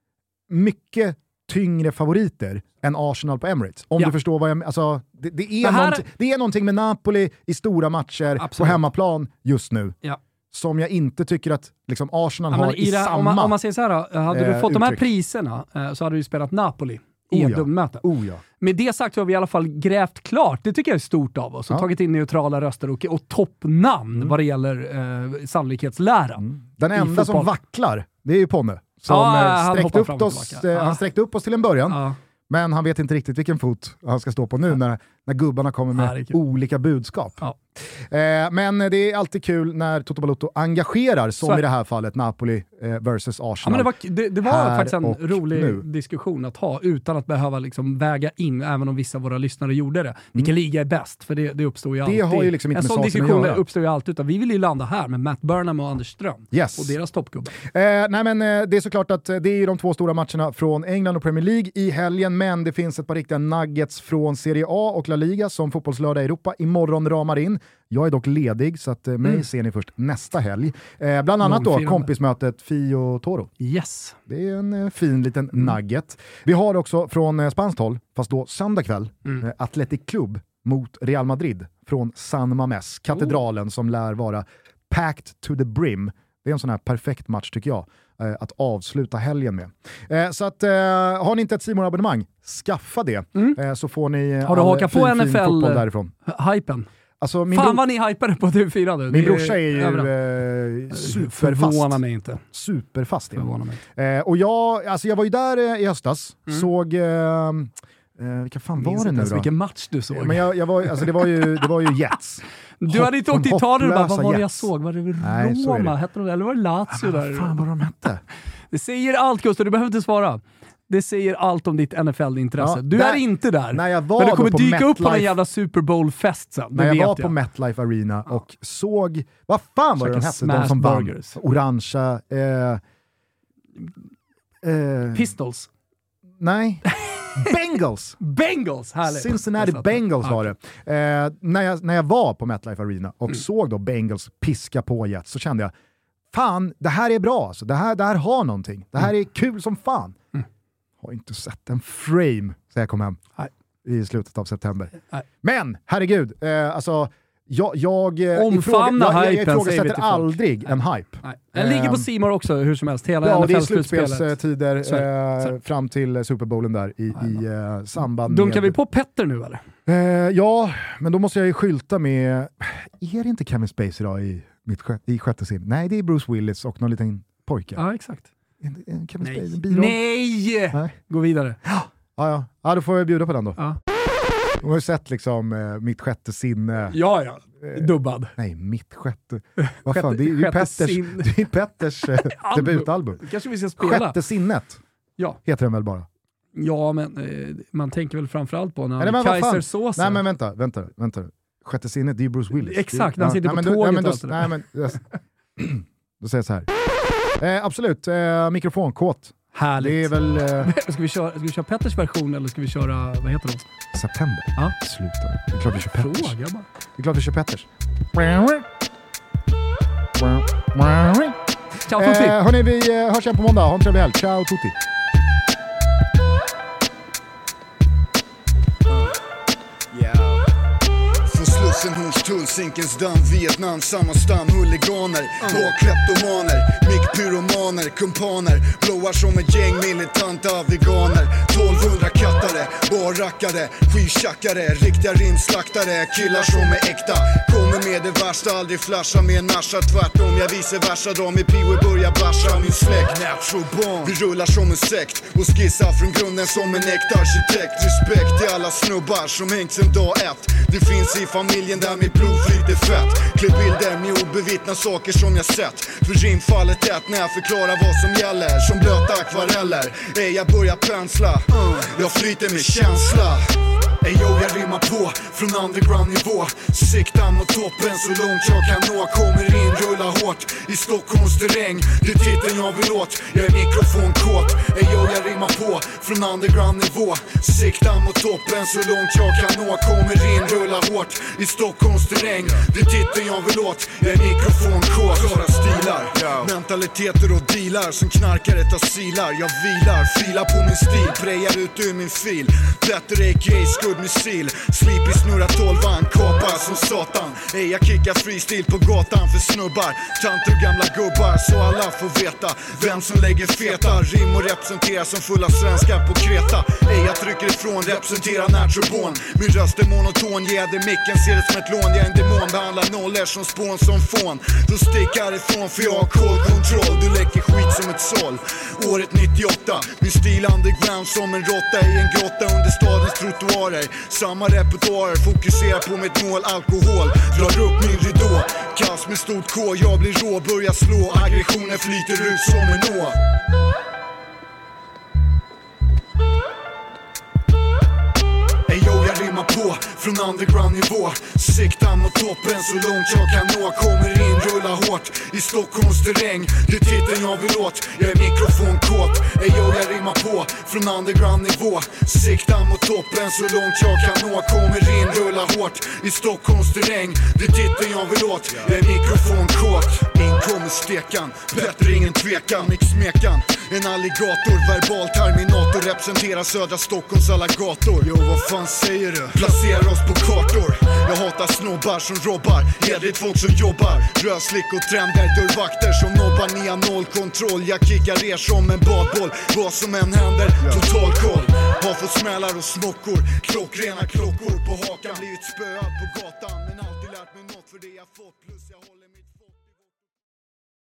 mycket tyngre favoriter än Arsenal på Emirates. Om ja. du förstår vad jag menar. Alltså, det, det, är det, här... det är någonting med Napoli i stora matcher Absolut. på hemmaplan just nu. Ja. Som jag inte tycker att liksom, Arsenal ja, har i, i det, samma... Om man, om man säger så här, hade du fått uttryck. de här priserna eh, så hade du spelat Napoli i oh, ett ja. dubbelmöte. Oh, ja. Med det sagt så har vi i alla fall grävt klart. Det tycker jag är stort av oss. Och ja. tagit in neutrala röster och, och toppnamn mm. vad det gäller eh, sannolikhetsläran. Mm. Den enda som vacklar, det är ju Ponne. Som ja, sträckte upp oss, eh, ja. han sträckte upp oss till en början. Ja. Men han vet inte riktigt vilken fot han ska stå på nu ja. när, när gubbarna kommer med ja, olika budskap. Ja. Eh, men det är alltid kul när Toto Balotto engagerar, som Så. i det här fallet Napoli eh, versus Arsenal. Ja, men det var, det, det var faktiskt en rolig nu. diskussion att ha utan att behöva liksom väga in, även om vissa av våra lyssnare gjorde det. Vilken mm. liga är bäst? För det, det uppstår ju alltid. Det har ju liksom inte en med sån diskussion uppstår ju alltid, utan vi vill ju landa här med Matt Burnham och Anders Ström yes. och deras toppgubbar. Eh, nej men eh, det är såklart att det är ju de två stora matcherna från England och Premier League i helgen, men det finns ett par riktiga nuggets från Serie A och La Liga som Fotbollslördag i Europa imorgon ramar in. Jag är dock ledig, så att eh, mig mm. ser ni först nästa helg. Eh, bland annat då kompismötet Fio Toro. Yes. Det är en eh, fin liten mm. nugget. Vi har också från eh, spanskt håll, fast då söndag kväll, mm. eh, Athletic Club mot Real Madrid från San Mamés, katedralen oh. som lär vara packed to the brim. Det är en sån här perfekt match tycker jag, eh, att avsluta helgen med. Eh, så att, eh, har ni inte ett C More-abonnemang, skaffa det. Mm. Eh, så får ni har du all hakat på N F L därifrån. Hypen? Alltså, min Fan bro- vad ni hypade på T V fyra nu. Min brorsa är ju eh, superfast. Förvånar mig inte. Superfast. Förvånar mig. Eh, och jag, alltså jag var ju där eh, i höstas, mm. såg... Eh, eh, vilka fan var det nu då? Vilken match du såg. Men jag, jag var, alltså det var ju, det var ju Jets. Du hade inte åkt till Italien och bara, vad var det jag såg? Var det Nej, Roma? Hette de, eller var det Lazio där? Vad fan var de hette? Det säger allt, Gustav. Du behöver inte svara. Det säger allt om ditt N F L-intresse. Ja, du där, är inte där. När jag var men du kommer på dyka MetLife, upp på en jävla Super Bowl-fest sen. När jag vet var jag. på MetLife Arena och såg... Vad fan var det de hette? De som vann. Orangea... Eh, eh, Pistols. Nej. Bengals! Bengals! Härligt. Cincinnati Bengals var det. Eh, när, jag, när jag var på MetLife Arena och mm. såg då Bengals piska på Jets, så kände jag, fan, det här är bra. Alltså. Det, här, det här har någonting. Det här är kul som fan. Mm. Har inte sett en frame så jag kom hem Nej. i slutet av september. Nej. Men, herregud, eh, alltså jag, jag, Omfamna jag, jag, jag hypen, ifrågasätter aldrig en hype. Nej. Den ligger på C More också hur som helst. Hela ja, N F L det är slutspelstider eh, fram till Super Bowlen där i, i eh, samband Dunkar med... vi på Petter nu eller? Eh, ja, men då måste jag ju skylta med... Är det inte Kevin Spacey idag i, mitt, i sjätte sim? Nej, det är Bruce Willis och någon liten pojke. Ja, exakt. En, en Kevin Nej. Spacey, en Nej! Nej! Gå vidare. Ja, Ja, ja. Ja, då får jag bjuda på den då. Ja. De har ju sett liksom eh, Mitt sjätte sinne. Ja, ja. Dubbad. Nej, Mitt sjätte... Vad fan, det är ju Petters, det är Petters eh, debutalbum. Kanske vi ska spela. Sjätte sinnet Ja. heter den väl bara? Ja, men eh, man tänker väl framförallt på när Nej, Kaiser Sosa. Nej, men vänta, vänta, vänta. Sjätte sinnet, det är ju Bruce Willis. Exakt, det, han sitter ja, på nej, tåget men då, och allt det nej, men, då, då säger jag så här. Eh, absolut, eh, mikrofonkåt. Härligt. Det är väl... Eh, ska, vi köra, ska vi köra Petters version eller ska vi köra, vad heter de? September. Ja. Sluta. Det är klart vi kör Petters. Fråga bara. Det är klart vi kör Petters. Ciao tutti! Eh, hörni, vi eh, hörs igen på måndag. Ha en trevlig helg. Ciao tutti! Slussen, Hornstull, Zinkens damm, Vietnam, samma stam, huliganer, uh. kleptomaner, mickpyromaner, kumpaner, blåar som ett gäng militanta veganer, tolvhundra kattare, barrackare, skivtjackare, riktiga rimslaktare, killar som är äkta, kommer med det värsta, aldrig flasha med nascha, tvärtom, jag vice versa, drar med piwe, börjar basha, min släkt, natural born, vi rullar som en sekt, och skissar från grunden som en äkta arkitekt, respekt till alla snubbar som hängt sen dag ett, det finns i familjen där mitt blod flyter fett. Klipp bilder med obevittna saker som jag sett. För rimfallet tätt när jag förklarar vad som gäller. Som blöta akvareller. Ey, jag börjar pensla. Jag flyter med känsla. Ey, yo, jag rimmar på från underground nivå. Siktar mot toppen så långt jag kan nå. Kommer in, rullar hårt i Stockholms terräng. Det är titeln jag vill åt. Jag är mikrofonkåt. Ey, yo, jag rimmar på från underground nivå. Siktar mot toppen så långt jag kan nå. Kommer in, rullar hårt i Stockholms terräng. Det är titeln jag vill åt. Jag är mikrofonkåt. Klara stilar, mentaliteter och dealar som knarkare tar silar. Jag vilar, filar på min stil. Prejar ut ur min fil. Bättre A K A skuddmissil. Sleepy snurrar tolvan, kapar som satan. Ey, jag kickar freestyle på gatan för snubbar, tanter och gamla gubbar. Så alla får veta vem som lägger feta rim och representerar som fulla svenskar på Kreta. Ey, jag trycker ifrån, representerar naturborn. Min röst är monoton, ger det micken, ser det som ett lån. Jag är en demon, behandlar nollor som spån som fån. Då stickar ifrån för jag har cold control. Du läcker skit som ett såll. Året nittioåtta, min stil underground som en råtta i en grotta under stadens trottoarer. Samma repertoarer, fokuserar på mitt mål, alkohol. Drar upp min ridå, kaos med stort K. Jag blir rå, börjar slå, aggressionen flyter ut som en å. Ey, yo, jag rimmar på från underground nivå. Siktar mot toppen så långt jag kan nå. Kommer in, rullar hårt i Stockholms terräng. Det är titeln jag vill åt. Jag är mikrofonkåt. Ey, yo, jag rimmar på från underground nivå. Siktar mot toppen så långt jag kan nå. Kommer in, rullar hårt i Stockholms terräng. Det är titeln jag vill åt. Jag är mikrofonkåt. Inkommer stekan, bättre ingen tvekan. Mix smekan, en alligator. Verbal terminator, representerar södra Stockholms alla gator. Jo, vad fan säger du? Placera oss på kartor. Jag hatar snobbar som robbar, hedligt folk som jobbar. Röslick och trender, dörrvakter som nobbar. Ni har noll kontroll, jag kickar er som en badboll. Vad som än händer, total koll. Har fått smällar och smockor, klockrena klockor på hakan. Blivit spöad på gatan, men alltid lärt mig något för det jag fått. Plus jag håller med.